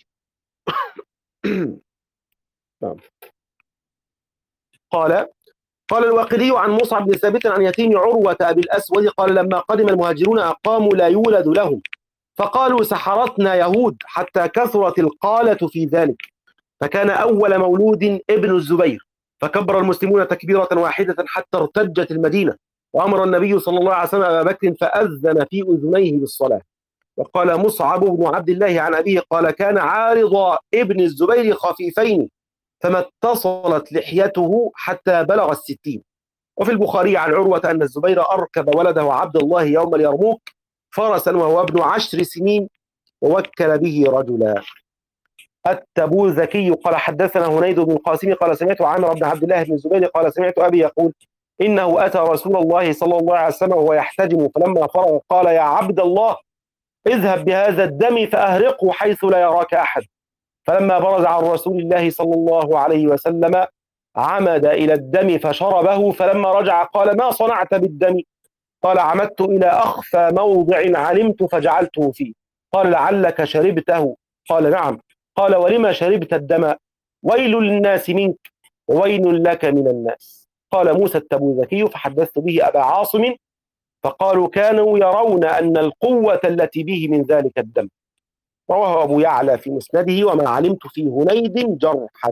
قال الواقدي عن مصعب بن ثابت عن يتيم عروة أبي الأسود قال: لما قدم المهاجرون أقاموا لا يولد لهم، فقالوا: سحرتنا يهود، حتى كثرت القالة في ذلك، فكان أول مولود ابن الزبير، فكبر المسلمون تكبيرة واحدة حتى ارتجت المدينة، وأمر النبي صلى الله عليه وسلم أبا بكر فأذن في أذنيه بالصلاة. وقال مصعب بن عبد الله عن أبيه قال: كان عارض ابن الزبير خفيفين، فما اتصلت لحيته حتى بلغ 60. وفي البخاري عن عروة أن الزبير أركب ولده عبد الله يوم اليرموك فرسا وهو ابن 10 سنين، ووكل به رجلا. التبوذكي قال: حدثنا هنيد بن القاسم قال: سمعت عامر بن عبد الله بن الزبير قال: سمعت أبي يقول: إنه أتى رسول الله صلى الله عليه وسلم وهو يحتجم، فلما فرغ قال: يا عبد الله، اذهب بهذا الدم فأهرقه حيث لا يراك أحد. فلما برز عن رسول الله صلى الله عليه وسلم عمد إلى الدم فشربه، فلما رجع قال: ما صنعت بالدم؟ قال: عمدت إلى أخفى موضع علمت فجعلته فيه. قال: لعلك شربته؟ قال: نعم. قال: ولما شربت الدم؟ ويل للناس منك وويل لك من الناس. قال موسى التبوذكي: فحدثت به أبا عاصم، فقالوا: كانوا يرون أن القوة التي به من ذلك الدم. رواه أبو يعلى في مسنده: وما علمت في هنيد جرحة.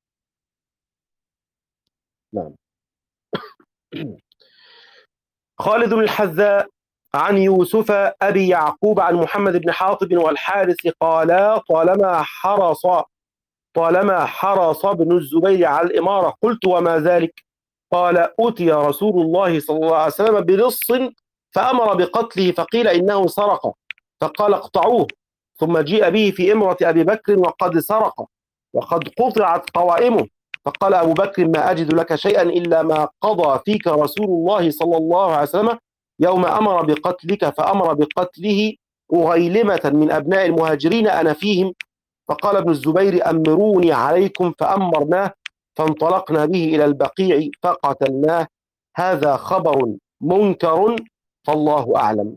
نعم. خالد الحذاء عن يوسف أبي يعقوب عن محمد بن حاطب والحارث قال: طالما حرص ابن الزبير على الإمارة. قلت: وما ذلك؟ قال: أتي رسول الله صلى الله عليه وسلم بلص فأمر بقتله، فقيل إنه سرق، فقال: اقطعوه. ثم جيء به في إمرة أبي بكر وقد سرق وقد قطعت قوائمه، فقال أبو بكر: ما أجد لك شيئا إلا ما قضى فيك رسول الله صلى الله عليه وسلم يوم أمر بقتلك، فأمر بقتله أغيلمة من أبناء المهاجرين أنا فيهم. فقال ابن الزبير: أمروني عليكم، فأمرناه، فانطلقنا به إلى البقيع فقتلناه. هذا خبر منكر، فالله أعلم.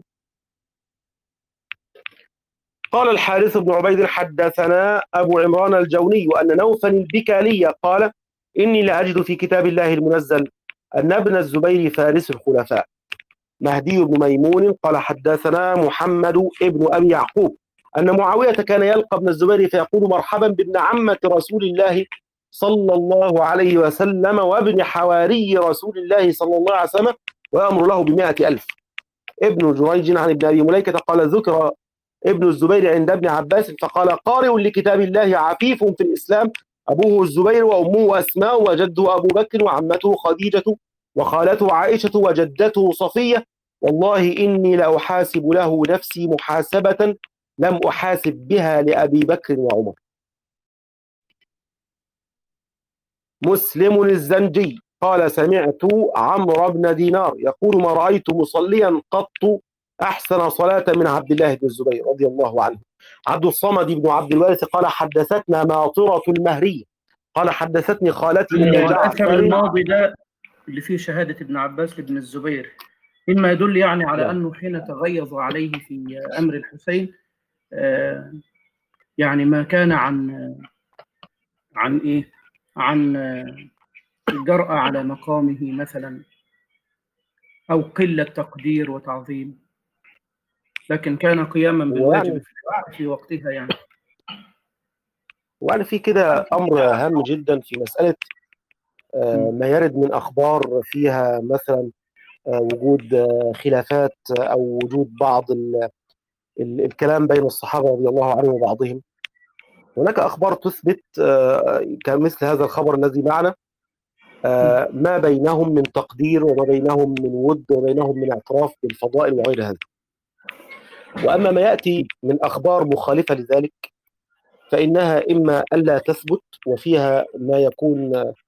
قال الحارث بن عبيد: حدثنا أبو عمران الجوني أن نوفا البكالي قال: إني لأجد في كتاب الله المنزل أن ابن الزبير فارس الخلفاء. مهدي بن ميمون قال: حدثنا محمد ابن أبي يعقوب أن معاوية كان يلقى ابن الزبير فيقول: مرحبا بابن عمة رسول الله صلى الله عليه وسلم وابن حواري رسول الله صلى الله عليه وسلم، ويأمر له ب100,000. ابن جريج عن ابن أبي مليكة قال: ذكر ابن الزبير عند ابن عباس فقال: قارئ لكتاب الله عفيف في الإسلام، أبوه الزبير وأمه أسماء وجده أبو بكر وعمته خديجة وخالته عائشة وجدته صفية، والله إني لأحاسب له نفسي محاسبة لم أحاسب بها لأبي بكر وعمر. مسلم الزنجي قال: سمعت عمرو بن دينار يقول: ما رأيت مصليا قط أحسن صلاة من عبد الله بن الزبير رضي الله عنه. عبد الصمد بن عبد الوارث قال: حدثتنا ماطرة المهري قال: حدثتني خالتي من الأثر الماضي ده اللي فيه شهادة ابن عباس لابن الزبير مما يدل يعني على أنه حين تغيظ عليه في أمر الحسين يعني ما كان عن الجرأة على مقامه مثلا، أو قلة تقدير وتعظيم. لكن كان قياما بالواجب في وقتها يعني. وأنا في كده أمر هام جدا في مسألة ما يرد من أخبار فيها مثلا وجود خلافات أو وجود بعض الكلام بين الصحابة رضي الله عنهم وبعضهم. هناك أخبار تثبت كمثل هذا الخبر الذي معنا ما بينهم من تقدير وما بينهم من ود وما بينهم من اعتراف بالفضائل وغير هذا. وأما ما يأتي من أخبار مخالفة لذلك فإنها إما ألا تثبت وفيها ما يكون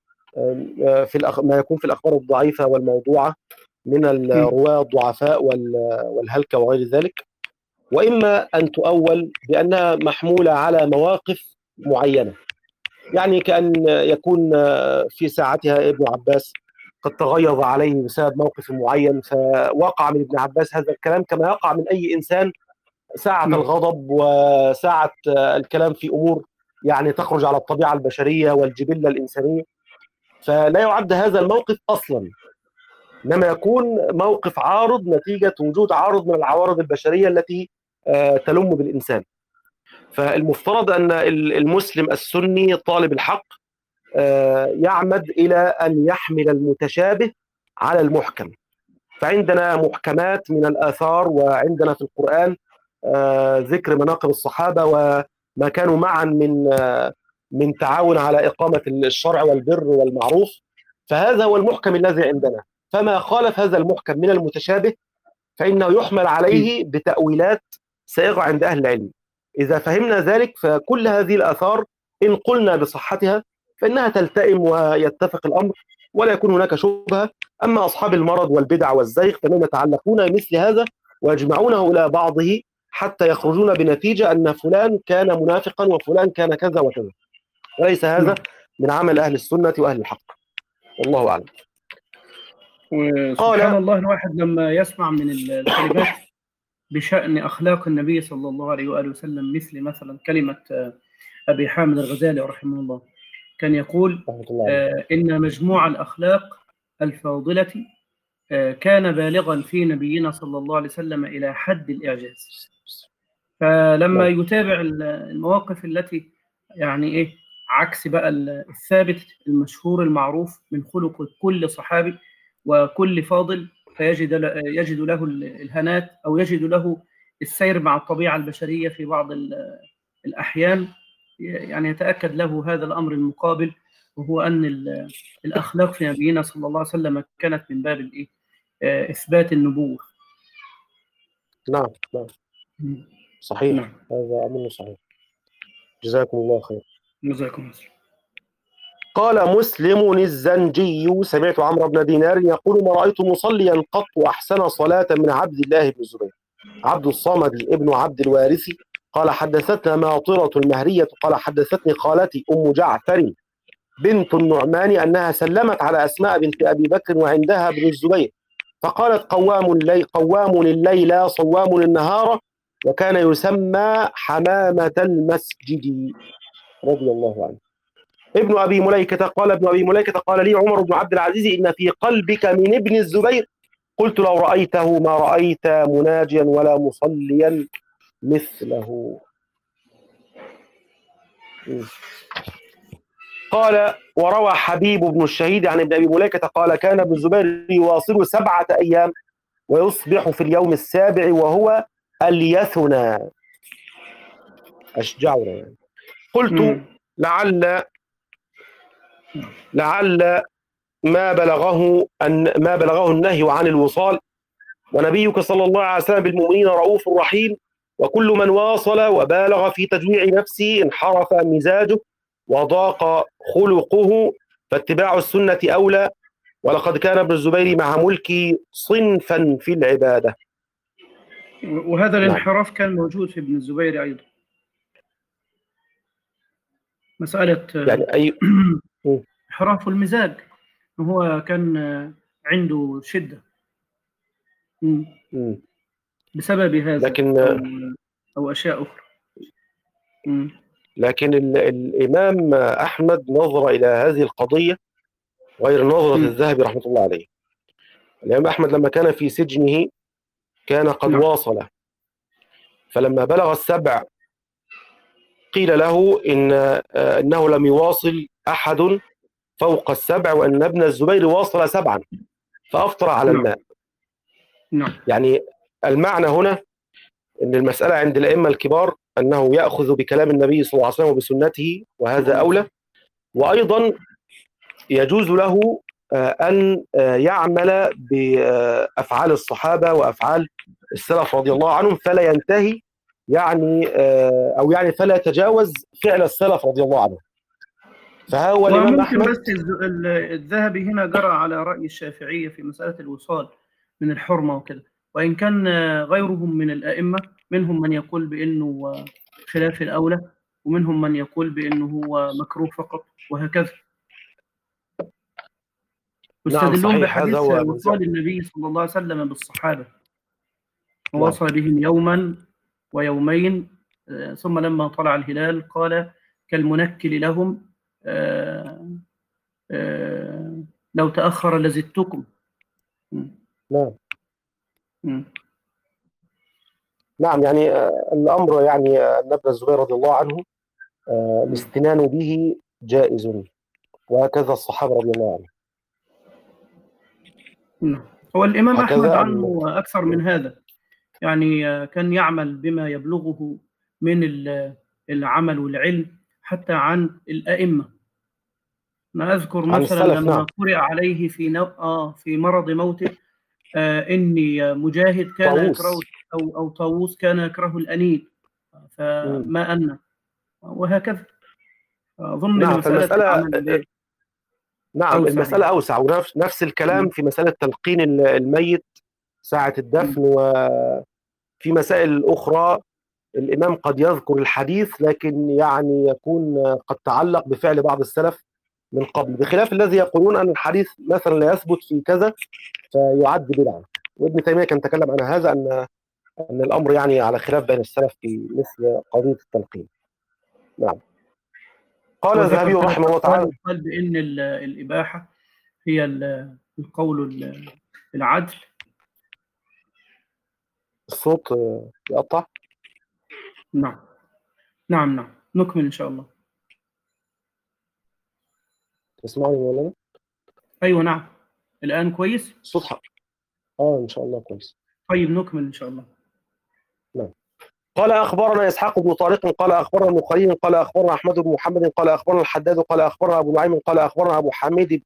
في الأخبار الضعيفة والموضوعة من الرواة الضعفاء والهلكة وغير ذلك، وإما أن تؤول بأنها محمولة على مواقف معينة، يعني كأن يكون في ساعتها ابن عباس قد تغيظ عليه بسبب موقف معين فوقع من ابن عباس هذا الكلام، كما يقع من أي إنسان ساعة الغضب وساعة الكلام في أمور يعني تخرج على الطبيعة البشرية والجبلة الإنسانية. فلا يعد هذا الموقف أصلا، إنما يكون موقف عارض نتيجة وجود عارض من العوارض البشرية التي تلم بالإنسان. فالمفترض أن المسلم السني طالب الحق يعمد إلى أن يحمل المتشابه على المحكم. فعندنا محكمات من الآثار، وعندنا في القرآن ذكر مناقب الصحابة وما كانوا معا من تعاون على إقامة الشرع والبر والمعروف، فهذا هو المحكم الذي عندنا. فما خالف هذا المحكم من المتشابه فإنه يحمل عليه بتأويلات سائغة عند أهل العلم. إذا فهمنا ذلك فكل هذه الآثار إن قلنا بصحتها فإنها تلتئم ويتفق الأمر ولا يكون هناك شبهة. أما أصحاب المرض والبدع والزيغ فإنهم يتعلقون مثل هذا ويجمعونه إلى بعضه حتى يخرجون بنتيجة أن فلان كان منافقا وفلان كان كذا وكذا، وليس هذا من عمل أهل السنة وأهل الحق، والله أعلم. وسبحان الله الواحد لما يسمع من الكلمات بشأن أخلاق النبي صلى الله عليه وآله وسلم، مثلا كلمة أبي حامد الغزالي رحمه الله كان يقول إن مجموع الأخلاق الفاضلة كان بالغا في نبينا صلى الله عليه وسلم إلى حد الإعجاز. فلما يتابع المواقف التي يعني عكس بقى الثابت المشهور المعروف من خلق كل صحابي وكل فاضل، فيجد له الهنات أو يجد له السير مع الطبيعة البشرية في بعض الأحيان، يعني يتأكد له هذا الأمر المقابل، وهو أن الأخلاق في نبينا صلى الله عليه وسلم كانت من باب إثبات النبوة. نعم صحيح. نعم. هذا أمر صحيح. جزاكم الله خير. جزاكم الله. قال مسلم الزنجي: سمعت عمرو بن دينار يقول: ما رأيت مصليا قط أحسن صلاة من عبد الله بن الزبير. عبد الصمد ابن عبد الوارث قال: حدثتنا ماطرة المهرية قال: حدثتني خالتي أم جعفر بنت النعمان أنها سلمت على أسماء بنت أبي بكر وعندها ابن الزبير، فقالت: قوام الليل صوام النهار، وكان يسمى حمامة المسجد، رضي الله عنه. ابن أبي مليكة قال لي عمر بن عبد العزيز: إن في قلبك من ابن الزبير. قلت: لو رأيته ما رأيت مناجيا ولا مصليا مثله. قال: وروى حبيب بن الشهيد عن ابن أبي مليكة قال: كان ابن الزبير يواصل 7 أيام ويصبح في اليوم السابع وهو أليثنا، أشجعنا يعني. قلت: لعل ما بلغه النهي عن الوصال، ونبيك صلى الله عليه وسلم بالمؤمنين رؤوف رحيم، وكل من واصل وبالغ في تجويع نفسه انحرف مزاجه وضاق خلقه، فاتباع السنة أولى، ولقد كان ابن الزبير مع ملكي صنفا في العبادة. وهذا الانحراف كان موجود في ابن الزبير أيضا، مسألة يعني انحراف المزاج، هو كان عنده شدة بسبب هذا، لكن أو أشياء أخرى. لكن الإمام أحمد نظر إلى هذه القضية غير نظرة الذهبي رحمة الله عليه. الإمام أحمد لما كان في سجنه كان قد واصل فلما بلغ السبع قيل له إنه لم يواصل أحد فوق السبع، وأن ابن الزبير واصل 7 فأفطر على نعم الماء. نعم يعني المعنى هنا أن المسألة عند الأئمة الكبار أنه يأخذ بكلام النبي صلى الله عليه وسلم وبسنته، وهذا أولى. وأيضا يجوز له أن يعمل بأفعال الصحابة وأفعال السلف رضي الله عنهم، فلا ينتهي يعني أو يعني فلا يتجاوز فعل السلف رضي الله عنهم. فهو الإمام وممكن أحمد. بس الذهبي هنا جرى على رأي الشافعية في مسألة الوصال من الحرمة وكده، وإن كان غيرهم من الأئمة منهم من يقول بأنه خلاف الأولى، ومنهم من يقول بأنه هو مكروه فقط، وهكذا نعم يستدلون صحيح، هذا بحديث هو وصال النبي صلى الله عليه وسلم بالصحابة، نعم. ووصل بهم يوما ويومين ثم لما طلع الهلال قال كالمنكل لهم لو تأخر لزدتكم. نعم مم. نعم. يعني الأمر يعني أن ابن الزبير رضي الله عنه الاستنان به جائز، وهكذا الصحابة رضي الله عنهم. هو الإمام أحمد هكذا عنه أكثر من هذا، يعني كان يعمل بما يبلغه من العمل والعلم حتى عن الأئمة. أنا أذكر عن مثلا السلف. نعم. لما قرئ عليه في مرض موته إني مجاهد كان يكره، طاووس. أو طاووس كان يكره الأنين فما أن، وهكذا. أظن إن نعم. مسألة فالمسألة العمل نعم أوسع المسألة يعني. أوسع، ونفس الكلام في مسألة تلقين الميت ساعة الدفن. وفي مسائل أخرى الإمام قد يذكر الحديث لكن يعني يكون قد تعلق بفعل بعض السلف من قبل، بخلاف الذي يقولون أن الحديث مثلا لا يثبت في كذا فيعد بدعة. وابن تيمية كان تكلم عن هذا، أن الأمر يعني على خلاف بين السلف في مثل قضية التلقين. نعم. قال الذهبي وذكر ثلاث رحمه الله تعالى. أقوال، قال بأن الإباحة هي القول العدل. الصوت يقطع. نعم نعم نعم، نكمل إن شاء الله. تسمعني ولا لا؟ أيوة نعم، الآن كويس؟ الصوت حق. إن شاء الله كويس. طيب نكمل إن شاء الله. نعم. قال أخبرنا إسحاق بن طارق قال أخبرنا ابن خليل قال أخبرنا أحمد بن محمد قال أخبرنا الحداد قال أخبرنا أبو نعيم قال أخبرنا أبو حميد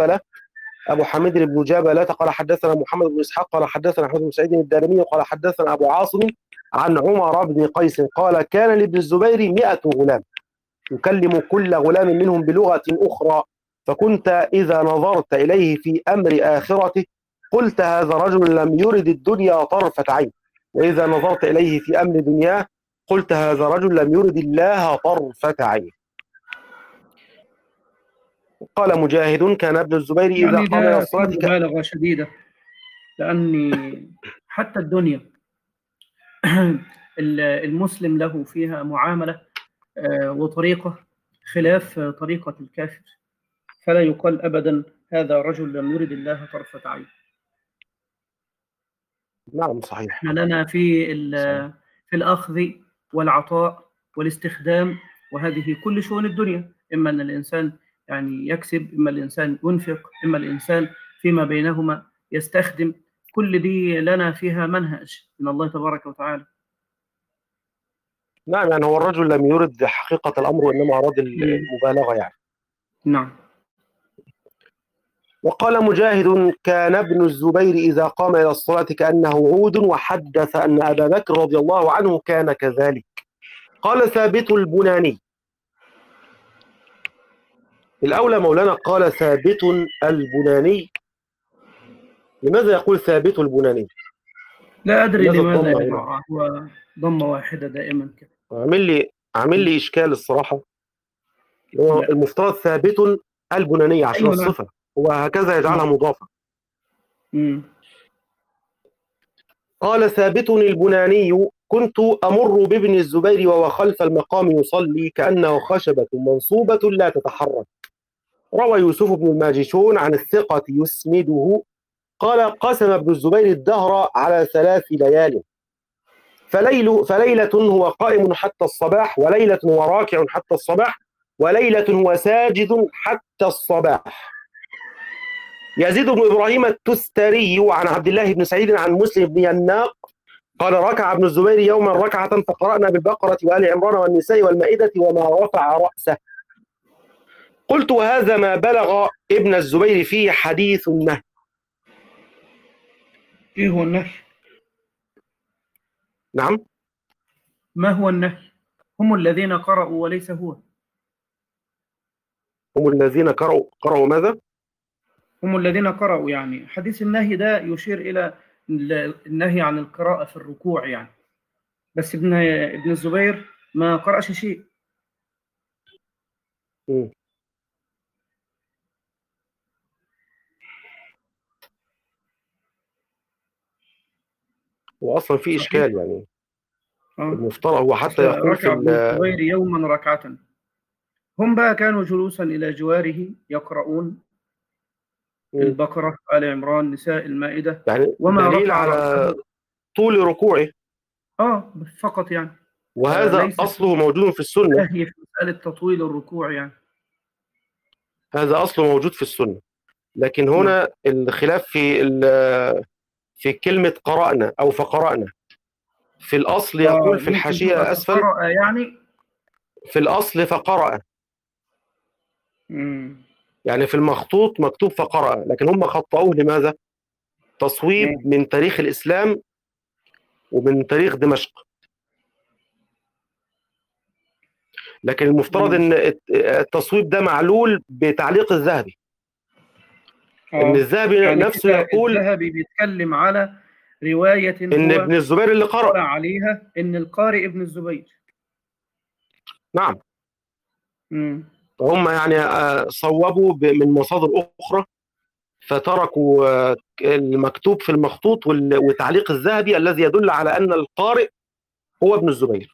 بن جبلة قال حدثنا محمد بن إسحاق قال حدثنا أحمد بن سعيد الدارمي قال حدثنا أبو عاصم عن عمر بن قيس قال كان لابن الزبير 100 غلام يكلم كل غلام منهم بلغة أخرى، فكنت إذا نظرت إليه في أمر آخرته قلت هذا رجل لم يرد الدنيا طرفة عين، وإذا نظرت إليه في أمر دنياه قلت هذا رجل لم يرد الله طرفة عين. قال مجاهد كان ابن الزبير إذا يعني قام إلى ده فيه الصلاة مبالغة شديدة، لأني حتى الدنيا المسلم له فيها معاملة وطريقة خلاف طريقة الكافر، فلا يقال أبدا هذا رجل لم يرد الله طرفة عين. نعم صحيح. لنا في الأخذ والعطاء والاستخدام، وهذه كل شؤون الدنيا، إما أن الإنسان يعني يكسب، إما الإنسان ينفق، إما الإنسان فيما بينهما يستخدم. كل دي لنا فيها منهج من الله تبارك وتعالى. نعم. يعني هو الرجل لم يرد حقيقة الأمر وإنما أراد المبالغة يعني. نعم. وقال مجاهد كان ابن الزبير إذا قام إلى الصلاة كأنه عود، وحدث أن أبا بكر رضي الله عنه كان كذلك. قال ثابت البناني. الأولى مولانا قال ثابت البناني، لماذا يقول ثابت البناني؟ لا أدري لماذا الضمة هنا؟ يجمع، هو ضمة واحدة دائما كده. عامل لي إشكال الصراحة. هو لا. المفترض ثابت البناني عشان أيوة نعم. الصفة، وهكذا يجعلها مضافة. قال ثابت البناني كنت أمر بابن الزبير وهو خلف المقام يصلي كأنه خشبة منصوبة لا تتحرك. روى يوسف بن الماجشون عن الثقة يسنده قال قسم ابن الزبير الدهر على 3 ليال، فليلة هو قائم حتى الصباح، وليلة هو راكع حتى الصباح، وليلة هو ساجد حتى الصباح. يزيد بن إبراهيم التستري عن عبد الله بن سعيد عن مسلم بن يناق قال ركع ابن الزبير يوما ركعة فقرأنا بالبقرة وآل عمران والنساء والمائدة وما رفع رأسه. قلت وهذا ما بلغ ابن الزبير فيه حديث النهي. إيه هو النهي؟ نعم. ما هو النهي؟ هم الذين قرأوا وليس هو. هم الذين قرأوا ماذا؟ هم الذين قرأوا، يعني حديث النهي ده يشير إلى النهي عن القراءة في الركوع يعني. بس ابن الزبير ما قرأش شيء. وأصلا في إشكال يعني. المفترض هو حتى يقول ركع ابن الزبير يوما ركعة. هم بقى كانوا جلوسا إلى جواره يقرؤون البقرة، آل عمران، نساء، المائدة، يعني وما دليل على طول ركوعه. فقط يعني. وهذا أصله موجود في السنة. هي في مسألة تطويل الركوع يعني. هذا أصله موجود في السنة، لكن هنا الخلاف في كلمة قرأنا أو فقرأنا. في الأصل يقول في الحاشية أسفل يعني في الأصل فقرأ. يعني في المخطوط مكتوب فقرأ، لكن هم خطأوه لماذا؟ تصويب من تاريخ الإسلام ومن تاريخ دمشق. لكن المفترض ان التصويب ده معلول بتعليق الذهبي. ان الذهبي يعني نفسه يقول الذهبي بيتكلم على رواية ان ابن الزبير اللي قرأ عليها ان القارئ ابن الزبير. نعم. هم يعني صوبوا من مصادر أخرى، فتركوا المكتوب في المخطوط وتعليق الذهبي الذي يدل على أن القارئ هو ابن الزبير.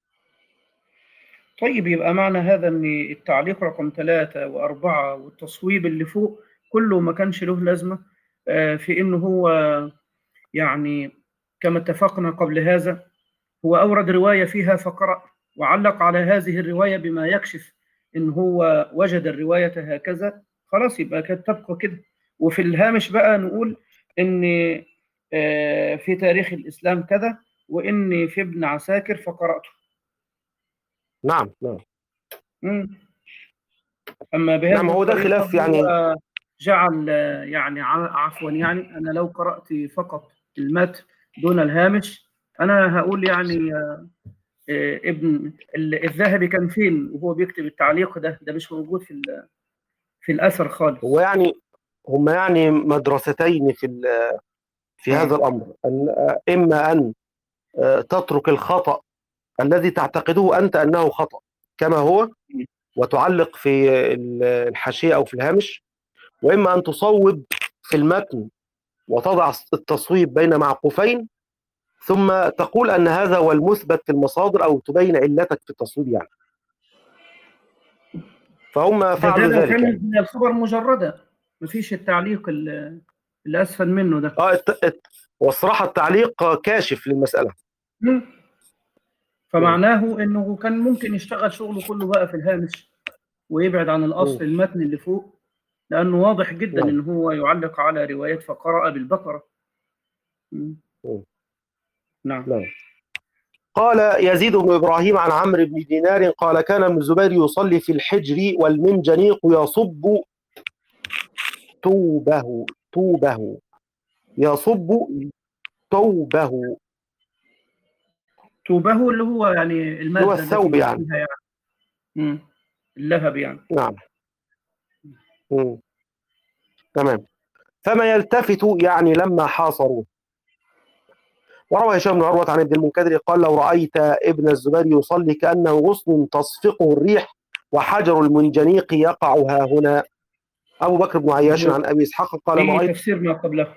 طيب، يبقى معنى هذا أن التعليق رقم 3 و4 والتصويب اللي فوق كله ما كانش له لازمة في أنه هو يعني كما اتفقنا قبل هذا هو أورد رواية فيها فقرأ وعلق على هذه الرواية بما يكشف إن هو وجد الرواية هكذا، خلاص يبقى كانت تبقى كده. وفي الهامش بقى نقول إن في تاريخ الإسلام كذا، وإن في ابن عساكر فقرأته. نعم. أما بهذا نعم، هو ده خلاف يعني. جعل يعني عفوا يعني أنا لو قرأت فقط المتن دون الهامش أنا هقول يعني ابن الذهبي كان فين وهو بيكتب التعليق ده مش موجود في الأثر خالص. هو يعني هم يعني مدرستين في هذا الأمر. إما أن تترك الخطأ الذي تعتقده أنت أنه خطأ كما هو وتعلق في الحاشية أو في الهامش، وإما أن تصوب في المتن وتضع التصويب بين معقوفين ثم تقول أن هذا هو المثبت في المصادر أو تبين علتك في التصويب يعني. فهم فعلوا ذلك يعني. من الخبر مجردة، مفيش التعليق اللي أسفل منه ده. والصراحة التعليق كاشف للمسألة. فمعناه انه كان ممكن يشتغل شغله كله بقى في الهامش ويبعد عن الاصل المتن اللي فوق، لانه واضح جدا ان هو يعلق على رواية فقرأ بالبقرة. نعم. قال يزيد بن إبراهيم عن عمرو بن دينار قال كان ابن الزبير يصلي في الحجر والمنجنيق يصب توبه يصب توبه اللي هو يعني المادة هو الثوب يعني. اللهب يعني. نعم. تمام. فما يلتفت يعني لما حاصروه. وروى هشام بن عروة عن ابن المنكدر قال لو رأيت ابن الزبير يصلي كأنه غصن تصفقه الريح وحجر المنجنيق يقع ها هنا. أبو بكر بن عياش عن أبي إسحاق قال ما رأيت تفسير ما قبله.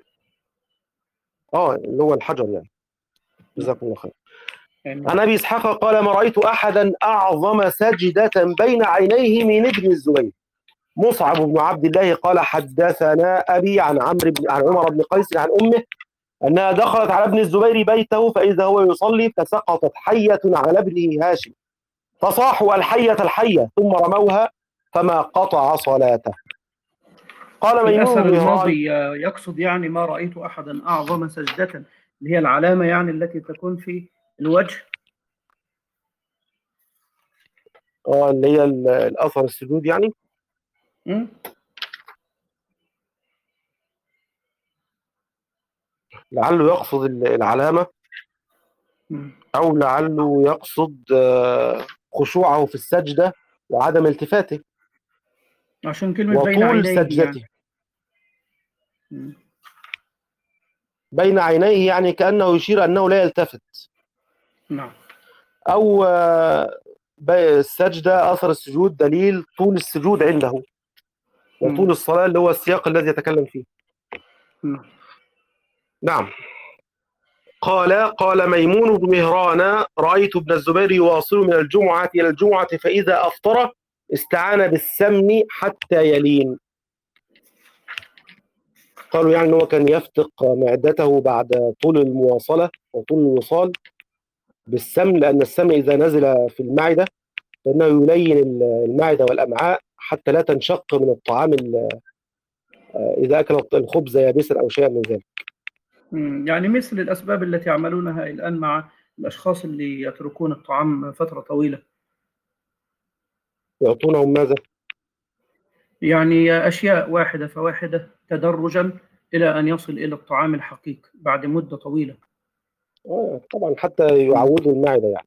اللي هو الحجر يعني. جزاكم الله خير. عن أبي إسحاق قال ما رأيت أحدا أعظم سجدة بين عينيه من ابن الزبير. مصعب بن عبد الله قال حدثنا أبي عن عمر بن قيس عن أمه أنها دخلت على ابن الزبير بيته فإذا هو يصلي فسقطت حية على ابنه هاشم فصاحوا الحية الحية ثم رموها فما قطع صلاته. قال في ميمون الأثر بن مهران. الماضي يقصد يعني ما رأيت أحدا أعظم سجدة، اللي هي العلامة يعني التي تكون في الوجه. اللي هي الأثر السجود يعني. م? لعله يقصد العلامة، أو لعله يقصد خشوعه في السجدة وعدم التفاته عشان كلمة بين وطول عينيه سجدته. يعني. بين عينيه يعني كأنه يشير أنه لا يلتفت. نعم. أو السجدة أثر السجود دليل طول السجود عنده وطول الصلاة اللي هو السياق الذي يتكلم فيه. نعم. قال ميمون بن مهران رأيت ابن الزبير يواصل من الجمعة إلى الجمعة فإذا أفطر استعان بالسمن حتى يلين. قالوا يعني أنه كان يفتق معدته بعد طول المواصلة وطول الوصال بالسمن، لأن السمن إذا نزل في المعدة فإنه يلين المعدة والأمعاء حتى لا تنشق من الطعام إذا أكل الخبز يابسا أو شيئا من ذلك. يعني مثل الأسباب التي يعملونها الآن مع الأشخاص اللي يتركون الطعام فترة طويلة. يعطونهم ماذا؟ يعني أشياء واحدة فواحدة تدرجا إلى أن يصل إلى الطعام الحقيقي بعد مدة طويلة. طبعا حتى يعودوا المعدة يعني.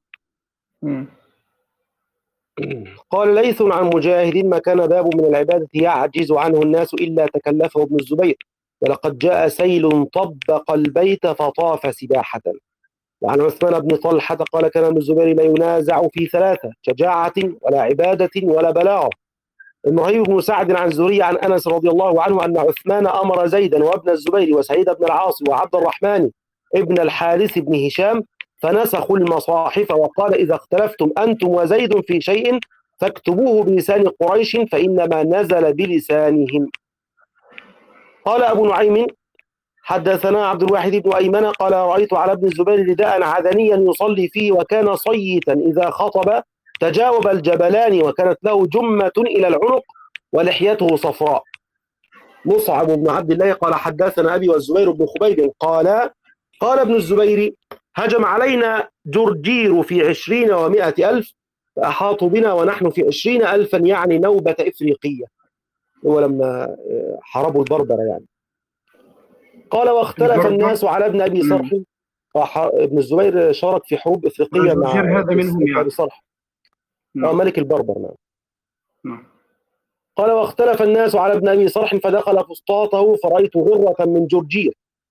قال ليث عن مجاهد ما كان باب من العبادة يعجز عنه الناس إلا تكلفه ابن الزبير، ولقد جاء سيل طبق البيت فطاف سباحة. وعن عثمان بن طلحة قال كان ابن الزبير لا ينازع في ثلاثة: شجاعة ولا عبادة ولا بلاغة. إبراهيم بن سعد عن زهري عن أنس رضي الله عنه أن عثمان أمر زيدا وابن الزبير وسعيد بن العاص وعبد الرحمن ابن الحارث بن هشام فنسخوا المصاحف وقال إذا اختلفتم أنتم وزيد في شيء فاكتبوه بلسان قريش فإنما نزل بلسانهم. قال أبو نعيم حدثنا عبد الواحد بن أيمن قال رأيت على ابن الزبير رداء عدنيا يصلي فيه وكان صيتا إذا خطب تجاوب الجبلان وكانت له جمة إلى العنق ولحيته صفراء. مصعب بن عبد الله قال حدثنا أبي والزبير بن خبيب قال ابن الزبير هجم علينا جرجير في 20 و100 ألف فأحاطوا بنا ونحن في 20 ألفا، يعني نوبة إفريقية، هو لما حاربوا البربرة يعني. قال واختلف الناس على ابن أبي صرح. ابن الزبير شارك في حروب إفريقية مع هذا منهم يعني. أبي صرح ملك البربر. نعم. قال واختلف الناس على ابن أبي صرح فدخل فسطاطه فرأيت غرة من جرجير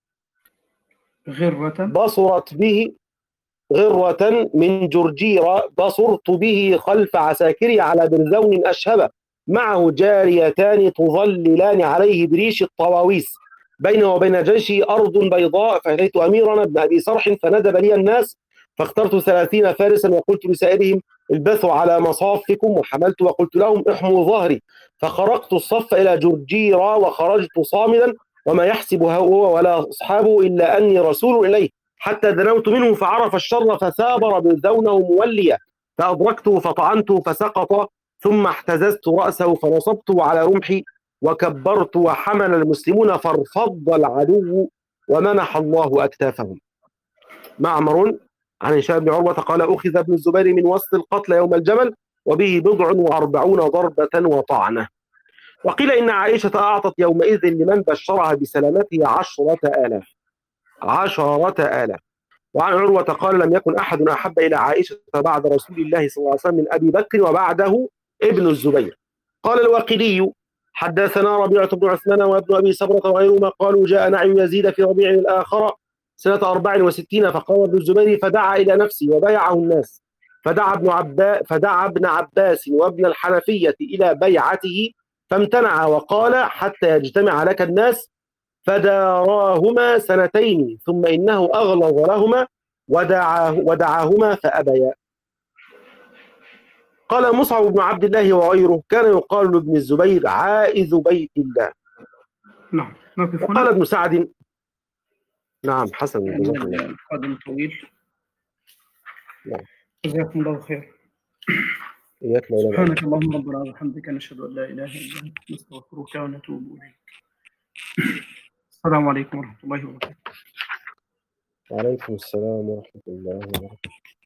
بصرت به خلف عساكري على برزون أشهب معه جاريتان تظللان عليه بريش الطواويس بينه وبين جيشه أرض بيضاء فأتيت أميرنا ابن أبي صرح فندب لي الناس فاخترت 30 فارسا وقلت لسائرهم البثوا على مصافكم وحملت وقلت لهم احموا ظهري فخرقت الصف إلى جرجيرا وخرجت صامدا وما يحسب هو ولا أصحابه إلا أني رسول إليه حتى دنوت منه فعرف الشر فثابر بذونه موليا فأدركته فطعنته فسقط ثم احتززت رأسه فنصبته على رمحي وكبرت وحمل المسلمون فارفض العدو ومنح الله أكتافهم. معمر عن هشام بن عروة قال أخذ ابن الزبير من وسط القتل يوم الجمل وبه 40 ضربة وطعنة. وقيل إن عائشة أعطت يومئذ لمن بشرها بسلامته 10,000. وعن عروة قال لم يكن أحد أحب إلى عائشة بعد رسول الله صلى الله عليه وسلم من أبي بكر وبعده ابن الزبير. قال الواقدي حدثنا ربيعة بن عثمان وابن أبي سبرة وغيرهما قالوا جاء نعي يزيد في ربيع الآخر سنة 64 فقام ابن الزبير فدعا إلى نفسه وبايعه الناس فدعا ابن عباس وابن الحنفية إلى بيعته فامتنع وقال حتى يجتمع لك الناس فداراهما 2 ثم إنه أغلظ لهما ودعاهما فأبيا. قال مصعب بن عبد الله وغيره كان يقال لابن الزبير عائذ بيت الله. نعم. وقال ابن سعد نعم حسن، جزاك الله. لأن القادم طويل. نعم. جزاكم الله خير. إياك مولانا. سبحانك اللهم ربنا وبحمدك، نشهد أن لا إله إلا أنت، نستغفرك ونتوب إليك. السلام عليكم ورحمة الله وبركاته. وعليكم السلام ورحمة الله وبركاته.